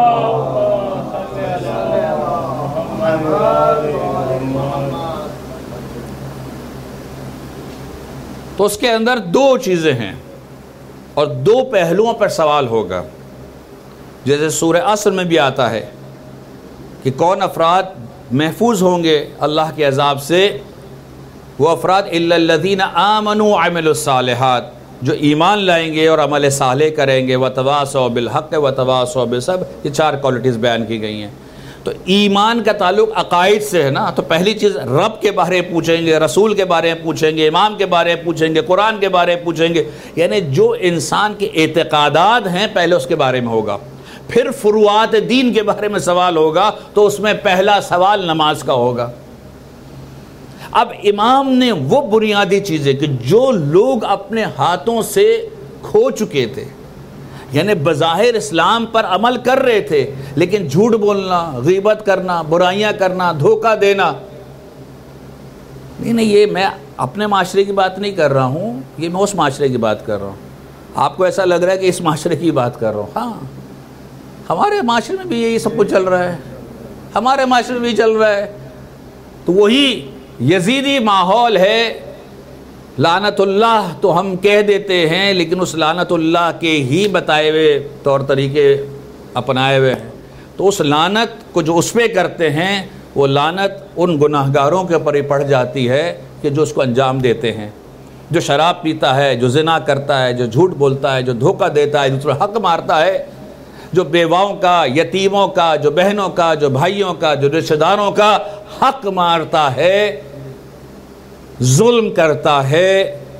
S1: تو اس کے اندر دو چیزیں ہیں اور دو پہلوؤں پر سوال ہوگا، جیسے سورہ عصر میں بھی آتا ہے کہ کون افراد محفوظ ہوں گے اللہ کے عذاب سے؟ وہ افراد الا الذین آمنوا وعملوا الصالحات، جو ایمان لائیں گے اور عمل صالح کریں گے، وتواصوا بالحق وتواصوا بالصبر، یہ چار کوالٹیز بیان کی گئی ہیں۔ تو ایمان کا تعلق عقائد سے ہے نا، تو پہلی چیز رب کے بارے میں پوچھیں گے، رسول کے بارے میں پوچھیں گے، امام کے بارے میں پوچھیں گے، قرآن کے بارے میں پوچھیں گے، یعنی جو انسان کے اعتقادات ہیں پہلے اس کے بارے میں ہوگا۔ پھر فروعات دین کے بارے میں سوال ہوگا تو اس میں پہلا سوال نماز کا ہوگا۔ اب امام نے وہ بنیادی چیزیں کہ جو لوگ اپنے ہاتھوں سے کھو چکے تھے، یعنی بظاہر اسلام پر عمل کر رہے تھے لیکن جھوٹ بولنا، غیبت کرنا، برائیاں کرنا، دھوکہ دینا، نہیں نہیں یہ میں اپنے معاشرے کی بات نہیں کر رہا ہوں، یہ میں اس معاشرے کی بات کر رہا ہوں آپ کو ایسا لگ رہا ہے کہ اس معاشرے کی بات کر رہا ہوں، ہاں ہمارے معاشرے میں بھی یہی سب کچھ چل رہا ہے، ہمارے معاشرے میں بھی چل رہا ہے۔ تو وہی یزیدی ماحول ہے، لعنت اللہ تو ہم کہہ دیتے ہیں لیکن اس لعنت اللہ کے ہی بتائے ہوئے طور طریقے اپنائے ہوئے ہیں۔ تو اس لعنت کو جو اس پہ کرتے ہیں وہ لعنت ان گناہ گاروں کے اوپر ہی پڑ جاتی ہے کہ جو اس کو انجام دیتے ہیں۔ جو شراب پیتا ہے، جو زنا کرتا ہے، جو جھوٹ بولتا ہے، جو دھوکہ دیتا ہے، دوسرا حق مارتا ہے، جو بیواؤں کا، یتیموں کا، جو بہنوں کا، جو بھائیوں کا، جو رشتہ داروں کا حق مارتا ہے، ظلم کرتا ہے،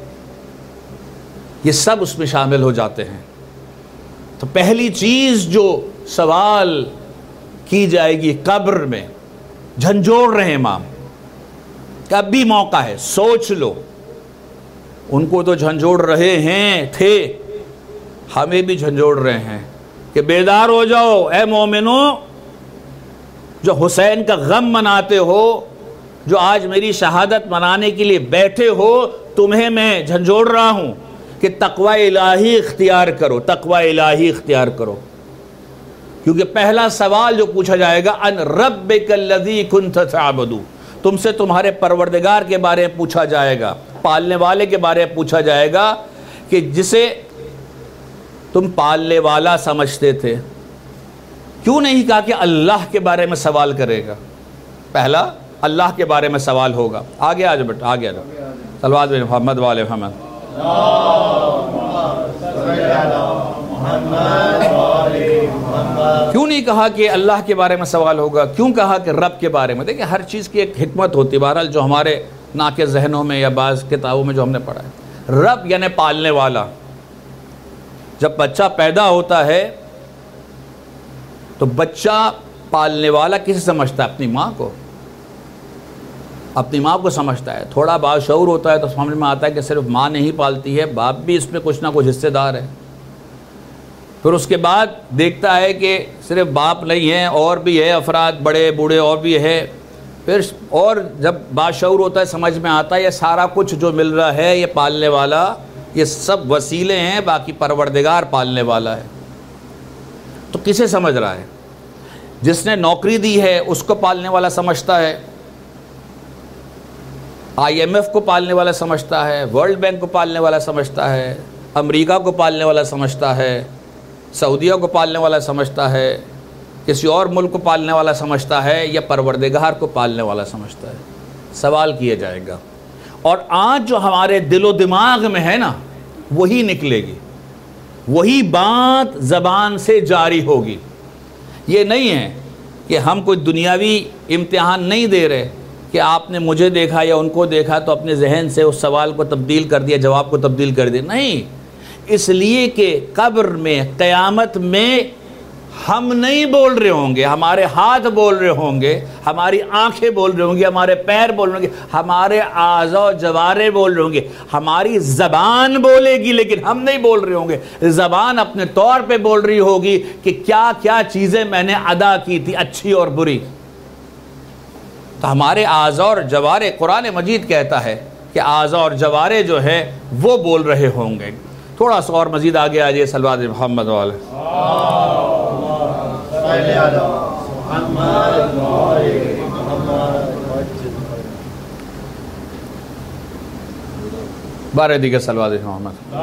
S1: یہ سب اس میں شامل ہو جاتے ہیں۔ تو پہلی چیز جو سوال کی جائے گی قبر میں، جھنجھوڑ رہے ہیں امام کہ اب بھی موقع ہے، سوچ لو۔ ان کو تو جھنجھوڑ رہے ہیں تھے، ہمیں بھی جھنجھوڑ رہے ہیں کہ بیدار ہو جاؤ اے مومنو، جو حسین کا غم مناتے ہو، جو آج میری شہادت منانے کے لیے بیٹھے ہو، تمہیں میں جھنجھوڑ رہا ہوں کہ تقوی الہی اختیار کرو، تقوی الہی اختیار کرو۔ کیونکہ پہلا سوال جو پوچھا جائے گا ان ربک الذی کنت تعبد، تم سے تمہارے پروردگار کے بارے میں پوچھا جائے گا، پالنے والے کے بارے میں پوچھا جائے گا کہ جسے تم پالنے والا سمجھتے تھے۔ کیوں نہیں کہا کہ اللہ کے بارے میں سوال کرے گا؟ پہلا اللہ کے بارے میں سوال ہوگا۔ آگے آ جاؤ بیٹا، آگے آ جاؤ، صلوات بن محمد والے محمد۔ کیوں نہیں کہا کہ اللہ کے بارے میں سوال ہوگا؟ کیوں کہا کہ رب کے بارے میں؟ دیکھیں ہر چیز کی ایک حکمت ہوتی ہے، بہرحال جو ہمارے نا کے ذہنوں میں یا بعض کتابوں میں جو ہم نے پڑھا ہے۔ رب یعنی پالنے والا۔ جب بچہ پیدا ہوتا ہے تو بچہ پالنے والا کسے سمجھتا ہے؟ اپنی ماں کو، اپنی ماں کو سمجھتا ہے۔ تھوڑا باشعور ہوتا ہے تو سمجھ میں آتا ہے کہ صرف ماں نہیں پالتی ہے، باپ بھی اس میں کچھ نہ کچھ حصے دار ہے۔ پھر اس کے بعد دیکھتا ہے کہ صرف باپ نہیں ہے، اور بھی ہے افراد، بڑے بوڑھے اور بھی ہے۔ پھر اور جب باشعور ہوتا ہے سمجھ میں آتا ہے یہ سارا کچھ جو مل رہا ہے یہ پالنے والا، یہ سب وسیلے ہیں، باقی پروردگار پالنے والا ہے۔ تو کسے سمجھ رہا ہے؟ جس نے نوکری دی ہے اس کو پالنے والا سمجھتا ہے، آئی ایم ایف کو پالنے والا سمجھتا ہے، ورلڈ بینک کو پالنے والا سمجھتا ہے، امریکہ کو پالنے والا سمجھتا ہے، سعودیہ کو پالنے والا سمجھتا ہے، کسی اور ملک کو پالنے والا سمجھتا ہے، یا پروردگار کو پالنے والا سمجھتا ہے؟ سوال کیا جائے گا۔ اور آج جو ہمارے دل و دماغ میں ہے نا وہی نکلے گی، وہی بات زبان سے جاری ہوگی۔ یہ نہیں ہے کہ ہم کوئی دنیاوی امتحان نہیں دے رہے کہ آپ نے مجھے دیکھا یا ان کو دیکھا تو اپنے ذہن سے اس سوال کو تبدیل کر دیا، جواب کو تبدیل کر دیا، نہیں۔ اس لیے کہ قبر میں، قیامت میں ہم نہیں بول رہے ہوں گے، ہمارے ہاتھ بول رہے ہوں گے، ہماری آنکھیں بول رہے ہوں گے، ہمارے پیر بول رہے ہوں گے، ہمارے اعضاء و جوارے بول رہے ہوں گے، ہماری زبان بولے گی لیکن ہم نہیں بول رہے ہوں گے۔ زبان اپنے طور پہ بول رہی ہوگی کہ کیا کیا چیزیں میں نے ادا کی تھی، اچھی اور بری۔ تو ہمارے اعضاء اور جوارے، قرآن مجید کہتا ہے کہ اعضاء اور جوارے جو ہے وہ بول رہے ہوں گے۔ تھوڑا سا اور مزید آگے آجئے، صلوات محمد والے۔ بارہ دیگر صلوات محمد۔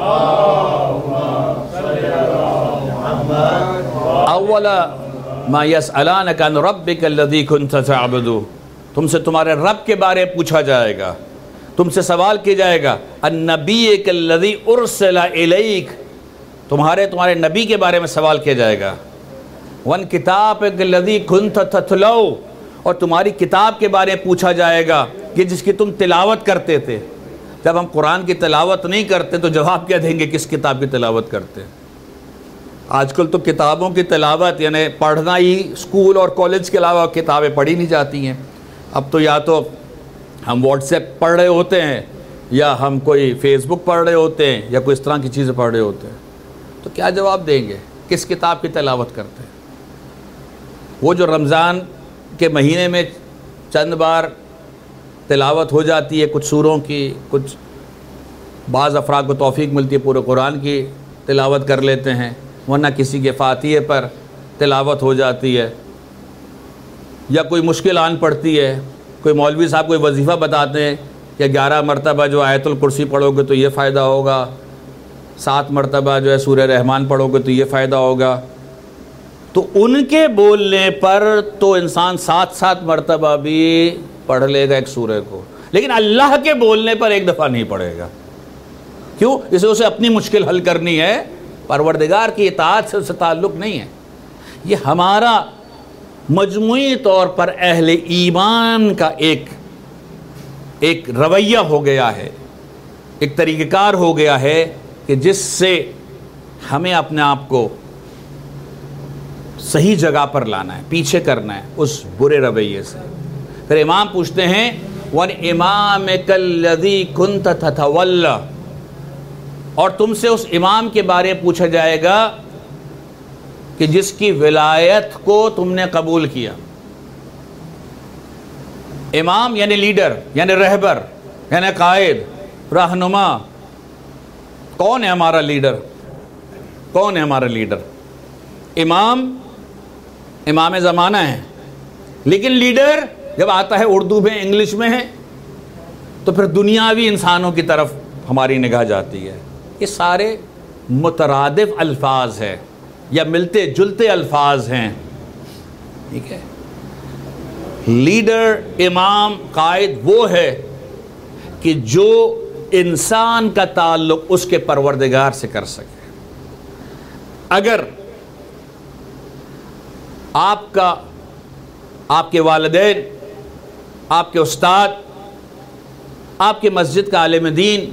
S1: اولا ما یسألانک عن ربک الذی کنت تعبد، تم سے تمہارے رب کے بارے پوچھا جائے گا، تم سے سوال کیا جائے گا النبیک الذی ارسل الیک، تمہارے تمہارے نبی کے بارے میں سوال کیا جائے گا، ون کتابک الذی کنت تتلو، اور تمہاری کتاب کے بارے میں پوچھا جائے گا کہ جس کی تم تلاوت کرتے تھے۔ جب ہم قرآن کی تلاوت نہیں کرتے تو جواب کیا دیں گے؟ کس کتاب کی تلاوت کرتے؟ آج کل تو کتابوں کی تلاوت یعنی پڑھنا ہی، اسکول اور کالج کے علاوہ کتابیں پڑھی نہیں جاتی ہیں۔ اب تو یا تو ہم واٹس ایپ پڑھ رہے ہوتے ہیں، یا ہم کوئی فیس بک پڑھ رہے ہوتے ہیں، یا کوئی اس طرح کی چیزیں پڑھ رہے ہوتے ہیں۔ تو کیا جواب دیں گے؟ کس کتاب کی تلاوت کرتے ہیں؟ وہ جو رمضان کے مہینے میں چند بار تلاوت ہو جاتی ہے کچھ سوروں کی، کچھ بعض افراد کو توفیق ملتی ہے پورے قرآن کی تلاوت کر لیتے ہیں، ورنہ کسی کے فاتحے پر تلاوت ہو جاتی ہے، یا کوئی مشکل آن پڑتی ہے، کوئی مولوی صاحب کوئی وظیفہ بتاتے ہیں کہ گیارہ مرتبہ جو آیت الکرسی پڑھو گے تو یہ فائدہ ہوگا، سات مرتبہ جو ہے سورہ رحمان پڑھو گے تو یہ فائدہ ہوگا، تو ان کے بولنے پر تو انسان سات سات مرتبہ بھی پڑھ لے گا ایک سورہ کو، لیکن اللہ کے بولنے پر ایک دفعہ نہیں پڑھے گا۔ کیوں؟ اسے اسے اپنی مشکل حل کرنی ہے، پروردگار کی اطاعت سے اسے تعلق نہیں ہے۔ یہ ہمارا مجموعی طور پر اہل ایمان کا ایک ایک رویہ ہو گیا ہے، ایک طریقہ کار ہو گیا ہے کہ جس سے ہمیں اپنے آپ کو صحیح جگہ پر لانا ہے، پیچھے کرنا ہے اس برے رویے سے۔ پھر امام پوچھتے ہیں وَإِمَامِكَ الَّذِي كُنْتَ تَتَوَلَّى، اور تم سے اس امام کے بارے پوچھا جائے گا کہ جس کی ولایت کو تم نے قبول کیا۔ امام یعنی لیڈر، یعنی رہبر، یعنی قائد، رہنما۔ کون ہے ہمارا لیڈر؟ کون ہے ہمارا لیڈر؟ امام امام زمانہ ہے، لیکن لیڈر جب آتا ہے اردو میں، انگلش میں ہے، تو پھر دنیاوی انسانوں کی طرف ہماری نگاہ جاتی ہے۔ یہ سارے مترادف الفاظ ہیں یا ملتے جلتے الفاظ ہیں، ٹھیک ہے۔ لیڈر، امام، قائد وہ ہے کہ جو انسان کا تعلق اس کے پروردگار سے کر سکے۔ اگر آپ کا آپ کے والدین، آپ کے استاد، آپ کے مسجد کا عالم دین،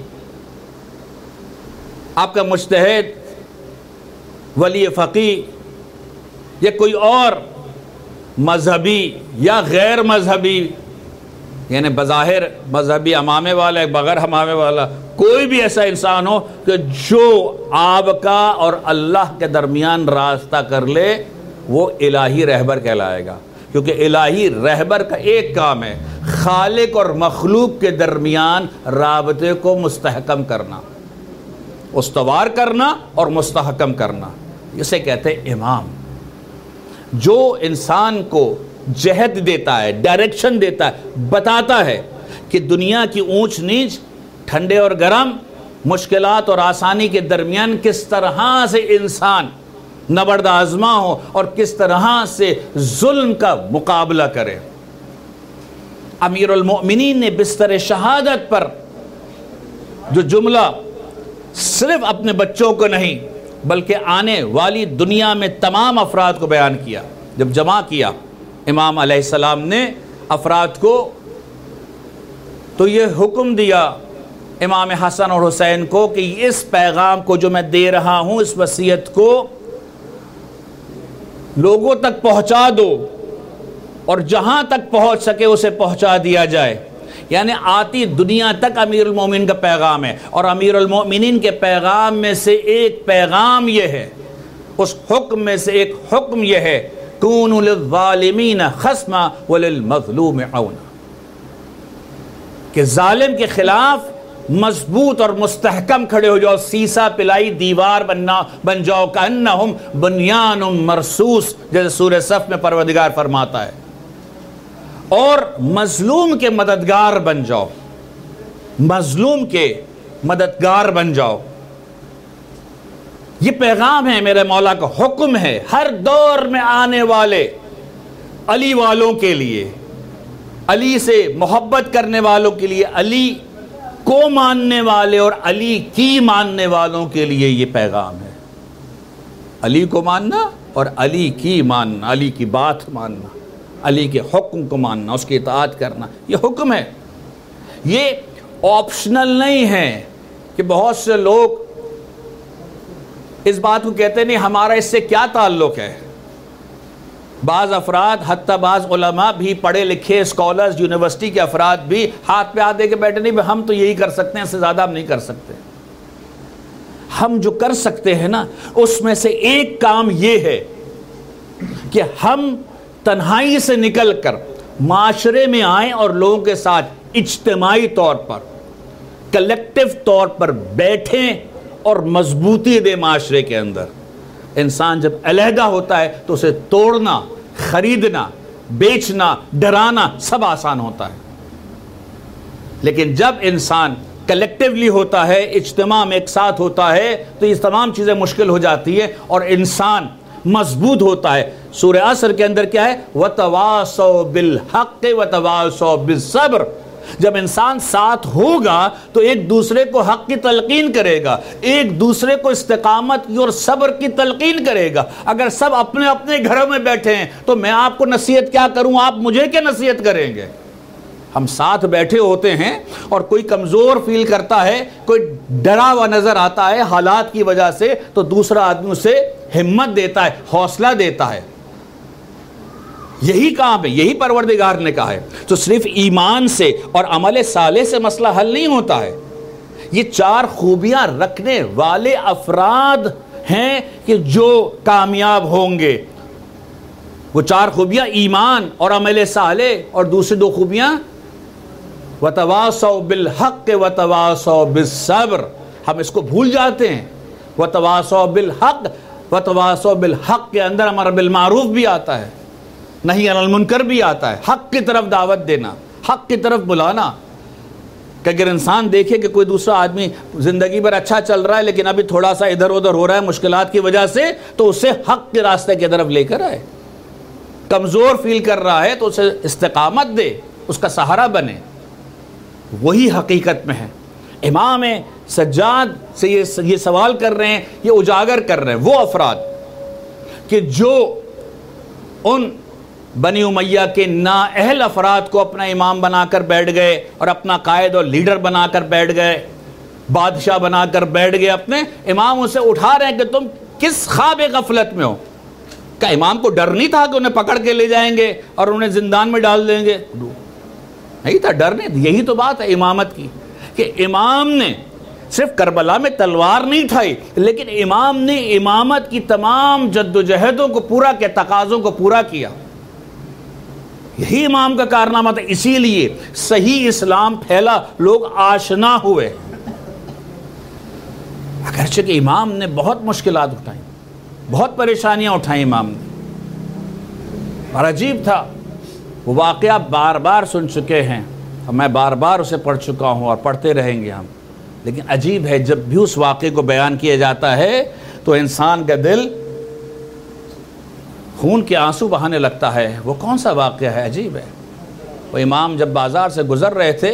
S1: آپ کا مجتہد، ولی فقیہ، یا کوئی اور مذہبی یا غیر مذہبی، یعنی بظاہر مذہبی امامے والا بغیر امامے والا، کوئی بھی ایسا انسان ہو کہ جو آپ کا اور اللہ کے درمیان راستہ کر لے، وہ الہی رہبر کہلائے گا۔ کیونکہ الہی رہبر کا ایک کام ہے خالق اور مخلوق کے درمیان رابطے کو مستحکم کرنا، استوار کرنا اور مستحکم کرنا، اسے کہتے ہیں امام۔ جو انسان کو جہت دیتا ہے، ڈائریکشن دیتا ہے، بتاتا ہے کہ دنیا کی اونچ نیچ، ٹھنڈے اور گرم، مشکلات اور آسانی کے درمیان کس طرح سے انسان نبرد آزما ہو اور کس طرح سے ظلم کا مقابلہ کرے۔ امیر المؤمنین نے بستر شہادت پر جو جملہ صرف اپنے بچوں کو نہیں بلکہ آنے والی دنیا میں تمام افراد کو بیان کیا، جب جمع کیا امام علیہ السلام نے افراد کو، تو یہ حکم دیا امام حسن اور حسین کو کہ اس پیغام کو جو میں دے رہا ہوں، اس وصیت کو لوگوں تک پہنچا دو، اور جہاں تک پہنچ سکے اسے پہنچا دیا جائے۔ یعنی آتی دنیا تک امیر المومنین کا پیغام ہے، اور امیر المومنین کے پیغام میں سے ایک پیغام یہ ہے، اس حکم میں سے ایک حکم یہ ہے کونوا للظالمین خصما وللمظلوم عونا، کہ ظالم کے خلاف مضبوط اور مستحکم کھڑے ہو جاؤ، سیسا پلائی دیوار بننا بن جاؤ، کأنہم بنیان مرصوص، جیسے سورہ صف میں پروردگار فرماتا ہے، اور مظلوم کے مددگار بن جاؤ، مظلوم کے مددگار بن جاؤ۔ یہ پیغام ہے میرے مولا کا، حکم ہے ہر دور میں آنے والے علی والوں کے لیے، علی سے محبت کرنے والوں کے لیے، علی کو ماننے والے اور علی کی ماننے والوں کے لیے یہ پیغام ہے۔ علی کو ماننا اور علی کی ماننا، علی کی بات ماننا، علی کے حکم کو ماننا، اس کی اطاعت کرنا، یہ حکم ہے۔ یہ آپشنل نہیں ہے کہ بہت سے لوگ اس بات کو کہتے نہیں ہمارا اس سے کیا تعلق ہے۔ بعض افراد، حتیٰ بعض علماء بھی، پڑھے لکھے اسکالرز، یونیورسٹی کے افراد بھی ہاتھ پہ ہاتھ دے کے بیٹھے، نہیں ہم تو یہی کر سکتے ہیں، اس سے زیادہ ہم نہیں کر سکتے۔ ہم جو کر سکتے ہیں نا، اس میں سے ایک کام یہ ہے کہ ہم تنہائی سے نکل کر معاشرے میں آئیں اور لوگوں کے ساتھ اجتماعی طور پر، کلیکٹیو طور پر بیٹھیں اور مضبوطی دے معاشرے کے اندر. انسان جب علیحدہ ہوتا ہے تو اسے توڑنا، خریدنا، بیچنا، ڈرانا سب آسان ہوتا ہے. لیکن جب انسان کلیکٹیولی ہوتا ہے، اجتماع میں ایک ساتھ ہوتا ہے، تو یہ تمام چیزیں مشکل ہو جاتی ہیں اور انسان مضبوط ہوتا ہے. سورہ عصر کے اندر کیا ہے؟ وَتَوَاصَوْا بِالْحَقِّ وَتَوَاصَوْا بِالصَّبْرِ. جب انسان ساتھ ہوگا تو ایک دوسرے کو حق کی تلقین کرے گا، ایک دوسرے کو استقامت کی اور صبر کی تلقین کرے گا. اگر سب اپنے اپنے گھروں میں بیٹھے ہیں تو میں آپ کو نصیحت کیا کروں، آپ مجھے کیا نصیحت کریں گے؟ ہم ساتھ بیٹھے ہوتے ہیں اور کوئی کمزور فیل کرتا ہے، کوئی ڈرا ہوا نظر آتا ہے حالات کی وجہ سے، تو دوسرا آدمی اسے ہمت دیتا ہے، حوصلہ دیتا ہے. یہی کام ہے، یہی پروردگار نے کہا ہے. تو صرف ایمان سے اور عمل صالح سے مسئلہ حل نہیں ہوتا ہے. یہ چار خوبیاں رکھنے والے افراد ہیں کہ جو کامیاب ہوں گے. وہ چار خوبیاں ایمان اور عمل صالح، اور دوسری دو خوبیاں وَتَوَاصَوْا بِالْحَقِّ وَتَوَاصَوْا بِالصَّبْرِ. ہم اس کو بھول جاتے ہیں. وَتَوَاصَوْا بِالْحَقِّ، وَتَوَاصَوْا بِالْحَقِّ کے اندر امر بالمعروف بھی آتا ہے، نہی عن المنکر بھی آتا ہے. حق کی طرف دعوت دینا، حق کی طرف بلانا. کہ اگر انسان دیکھے کہ کوئی دوسرا آدمی زندگی پر اچھا چل رہا ہے لیکن ابھی تھوڑا سا ادھر ادھر ہو رہا ہے مشکلات کی وجہ سے، تو اسے حق کے راستے کی طرف لے کر آئے. کمزور فیل کر رہا ہے تو اسے استقامت دے، اس کا سہارا بنے. وہی حقیقت میں ہے. امام سجاد سے یہ یہ سوال کر رہے ہیں، یہ اجاگر کر رہے ہیں وہ افراد کہ جو ان بنی امیہ کے نااہل افراد کو اپنا امام بنا کر بیٹھ گئے اور اپنا قائد اور لیڈر بنا کر بیٹھ گئے، بادشاہ بنا کر بیٹھ گئے. اپنے امام اسے اٹھا رہے ہیں کہ تم کس خواب غفلت میں ہو. کیا امام کو ڈر نہیں تھا کہ انہیں پکڑ کے لے جائیں گے اور انہیں زندان میں ڈال دیں گے؟ نہیں تھا، ڈر نہیں. یہی تو بات ہے امامت کی، کہ امام نے صرف کربلا میں تلوار نہیں اٹھائی، لیکن امام نے امامت کی تمام جد و جہدوں کو پورا کیا، تقاضوں کو پورا کیا. یہی امام کا کارنامہ تھا. اسی لیے صحیح اسلام پھیلا، لوگ آشنا ہوئے. اگرچہ کہ امام نے بہت مشکلات اٹھائیں، بہت پریشانیاں اٹھائیں امام نے. اور عجیب تھا، وہ واقعہ بار بار سن چکے ہیں اور میں بار بار اسے پڑھ چکا ہوں اور پڑھتے رہیں گے ہم. لیکن عجیب ہے، جب بھی اس واقعے کو بیان کیا جاتا ہے تو انسان کا دل خون کے آنسو بہانے لگتا ہے. وہ کون سا واقعہ ہے؟ عجیب ہے. وہ امام جب بازار سے گزر رہے تھے،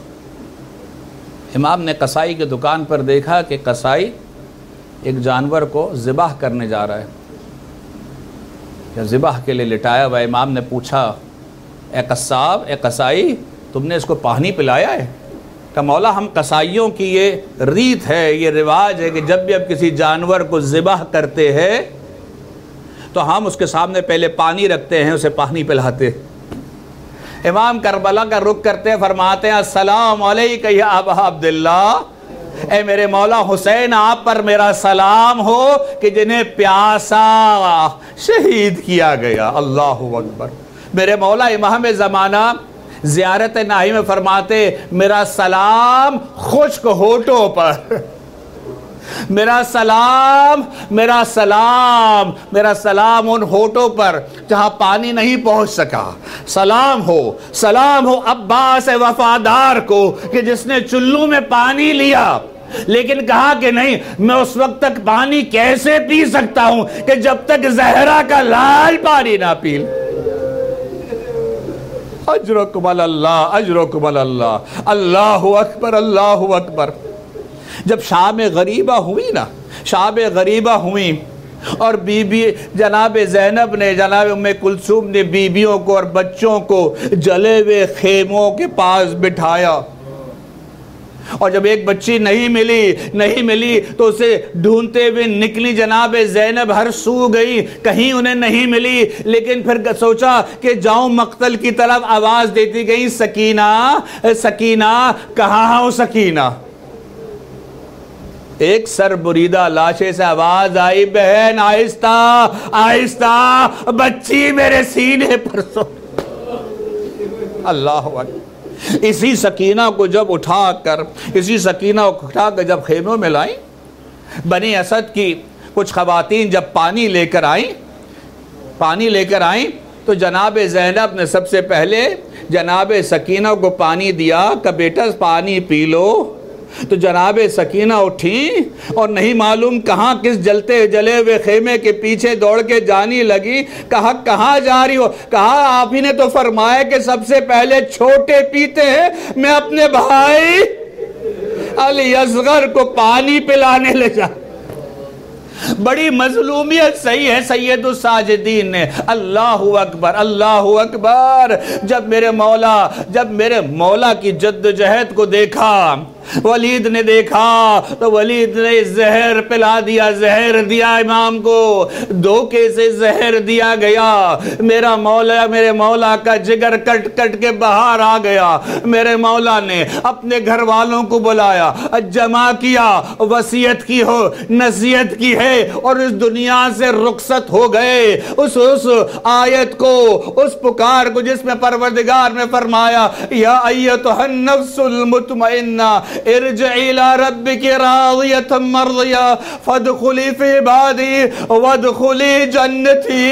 S1: امام نے قصائی کی دکان پر دیکھا کہ قصائی ایک جانور کو ذبح کرنے جا رہا ہے، یا ذبح کے لیے لٹایا ہوا. امام نے پوچھا، اے قصاب، اے قصائی، تم نے اس کو پانی پلایا ہے؟ کہ مولا ہم قصائیوں کی یہ ریت ہے، یہ رواج ہے کہ جب بھی اب کسی جانور کو ذبح کرتے ہیں تو ہم اس کے سامنے پہلے پانی رکھتے ہیں، اسے پانی پلاتے. امام کربلا کا رخ کرتے ہیں، فرماتے ہیں السلام علیکہ یا ابا عبداللہ، اے میرے مولا حسین آپ پر میرا سلام ہو کہ جنہیں پیاسا شہید کیا گیا. اللہ اکبر. میرے مولا امام زمانہ زیارت نائی میں فرماتے میرا سلام خشک ہونٹوں پر، میرا سلام میرا سلام میرا سلام ان ہونٹوں پر جہاں پانی نہیں پہنچ سکا. سلام ہو سلام ہو عباس وفادار کو کہ جس نے چلو میں پانی لیا لیکن کہا کہ نہیں، میں اس وقت تک پانی کیسے پی سکتا ہوں کہ جب تک زہرا کا لال پانی نہ پی. اجرکم اللہ اجرکم اللہ. اللہ اکبر اللہ اکبر. جب شام غریبہ ہوئی نا، شام غریبہ ہوئی اور بی بی جناب زینب نے، جناب ام کلثوم نے بیویوں کو اور بچوں کو جلے ہوئے خیموں کے پاس بٹھایا، اور جب ایک بچی نہیں ملی نہیں ملی تو اسے ڈھونڈتے ہوئے نکلی جناب زینب، ہر سو گئی، کہیں انہیں نہیں ملی. لیکن پھر سوچا کہ جاؤں مقتل کی طرف. آواز دیتی گئی سکینہ سکینہ، کہاں ہو سکینہ؟ ایک سر بریدہ لاشے سے آواز آئی، بہن آہستہ آہستہ، بچی میرے سینے پر سو. اللہ اکبر. اسی سکینہ کو جب اٹھا کر اسی سکینہ کو اٹھا کر جب خیموں میں لائیں بنی اسد کی کچھ خواتین جب پانی لے کر آئیں پانی لے کر آئیں تو جناب زینب نے سب سے پہلے جناب سکینہ کو پانی دیا کہ بیٹا پانی پی لو. تو جناب سکینہ اٹھیں اور نہیں معلوم کہاں کس جلتے جلے ہوئے خیمے کے پیچھے دوڑ کے جانی لگی. کہا کہاں جا رہی ہو؟ کہا آپ ہی نے تو فرمایا کہ سب سے پہلے چھوٹے پیتے ہیں, میں اپنے بھائی علی اصغر کو پانی پلانے لے جا. بڑی مظلومیت صحیح ہے سید الساجدین نے. اللہ اکبر اللہ اکبر. جب میرے مولا جب میرے مولا کی جدوجہد کو دیکھا, ولید نے دیکھا تو ولید نے زہر پلا دیا, زہر دیا امام کو, دھوکے سے زہر دیا گیا. میرا مولا میرے مولا کا جگر کٹ کٹ کے باہر آ گیا. میرے مولا نے اپنے گھر والوں کو بلایا, جمع کیا, وصیت کی ہو نصیحت کی ہے اور اس دنیا سے رخصت ہو گئے. اس اس آیت کو, اس پکار کو جس میں پروردگار نے فرمایا یا ایتھا النفس المطمئنہ ارجعی الى ربک راضیۃ مرضیہ فادخلی فی عبادی وادخلی جنتی.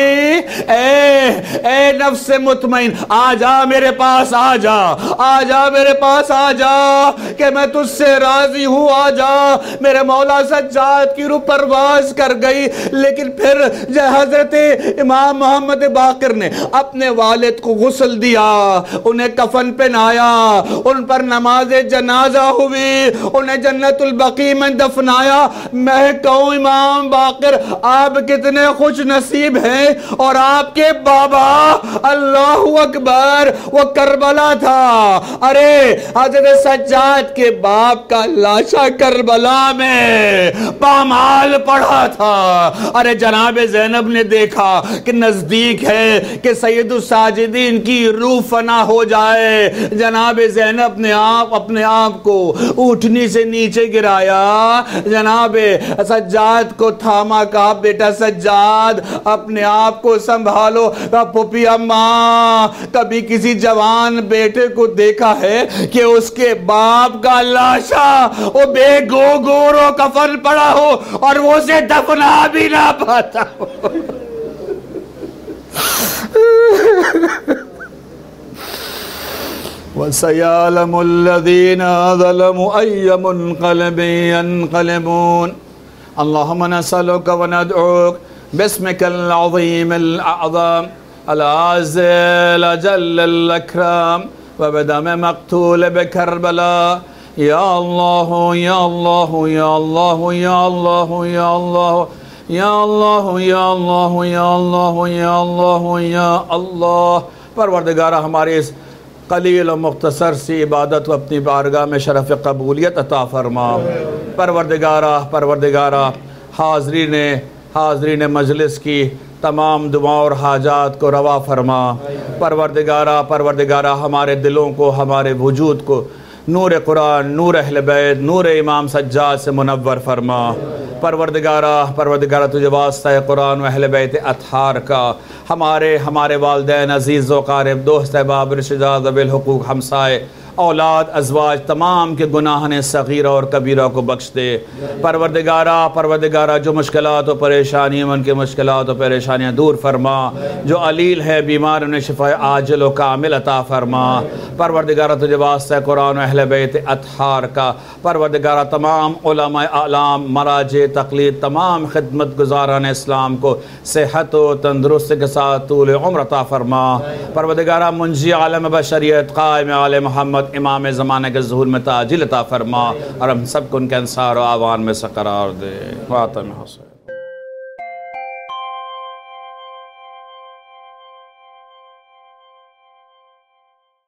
S1: اے اے نفس مطمئن, آ جا میرے پاس, آ جا آ جا میرے پاس آ جا کہ میں تجھ سے راضی ہوں, آ جا. میرے مولا سجاد کی روح پرواز کر گئی. لیکن پھر حضرت امام محمد باقر نے اپنے والد کو غسل دیا, انہیں کفن پہنایا, ان پر نماز جنازہ ہوئی, انہیں جنت البقیع میں دفنایا. میں کہوں امام باقر آپ کتنے خوش نصیب ہیں, اور آپ کے بابا اللہ اکبر وہ کربلا تھا. ارے حضرت سجاد کے باپ کا لاشا کربلا میں پامال پڑا تھا. ارے جناب زینب نے دیکھا کہ نزدیک ہے کہ سید الساجدین کی روح فنا ہو جائے. جناب زینب نے آپ اپنے آپ کو اٹھنی سے نیچے گرایا, جناب سجاد کو تھاما, کہا بیٹا سجاد اپنے آپ کو سنبھالو. پھپھی اماں, کبھی کسی جوان بیٹے کو دیکھا ہے کہ اس کے باپ کا لاشا وہ بے گو گورو کفن پڑا ہو اور وہ اسے دفنا بھی نہ پاتا ہو؟ وَسَيَعْلَمُ الَّذِينَ ظَلَمُوا أَيَّ مُنْقَلَبٍ يَنْقَلِبُونَ. اللهم نسألك وندعوك باسمك العظيم الأعظم العز الأجل الأكرم وبدم مقتول بكربلاء. يا الله يا الله يا الله يا الله يا الله يا الله يا الله يا الله يا الله يا الله. پروردگارہ ہمارے اس قلیل و مختصر سی عبادت و اپنی بارگاہ میں شرف قبولیت عطا فرما. پروردگارہ پروردگارہ حاضرین حاضرین مجلس کی تمام دعاؤں اور حاجات کو روا فرما. پروردگارہ پروردگارہ ہمارے دلوں کو, ہمارے وجود کو نور قرآن, نور اہل بیت, نور امام سجاد سے منور فرما. پروردگارہ پروردگارہ تجھے واسطہ ہے قرآن و اہل بیت اطہار کا, ہمارے ہمارے والدین عزیز و قارب, دوست احباب, رشتہ دار, ذوی الحقوق, ہمسائے, اولاد, ازواج, تمام کے گناہن صغیرہ اور کبیرہ کو بخش دے. پروردگارہ پروردگارہ جو مشکلات و پریشانیاں ان کے مشکلات و پریشانیاں دور فرما. جو علیل ہے بیمار انہیں شفاء عاجل و کامل عطا فرما. پروردگارہ تجھے واسطہ قرآن و اہل بیت اطہار کا. پروردگارہ تمام علماء اعلام, مراجع تقلید, تمام خدمت گزاران اسلام کو صحت و تندرست کے ساتھ طول عمر عطا فرما. پروردگارہ منجی عالم بشریت, قائم عالم محمد, امام زمانے کے ظہور میں تعجیل عطا فرما, اور ہم سب کو ان کے انصار و آوان میں سے قرار دے. خاتم حسین.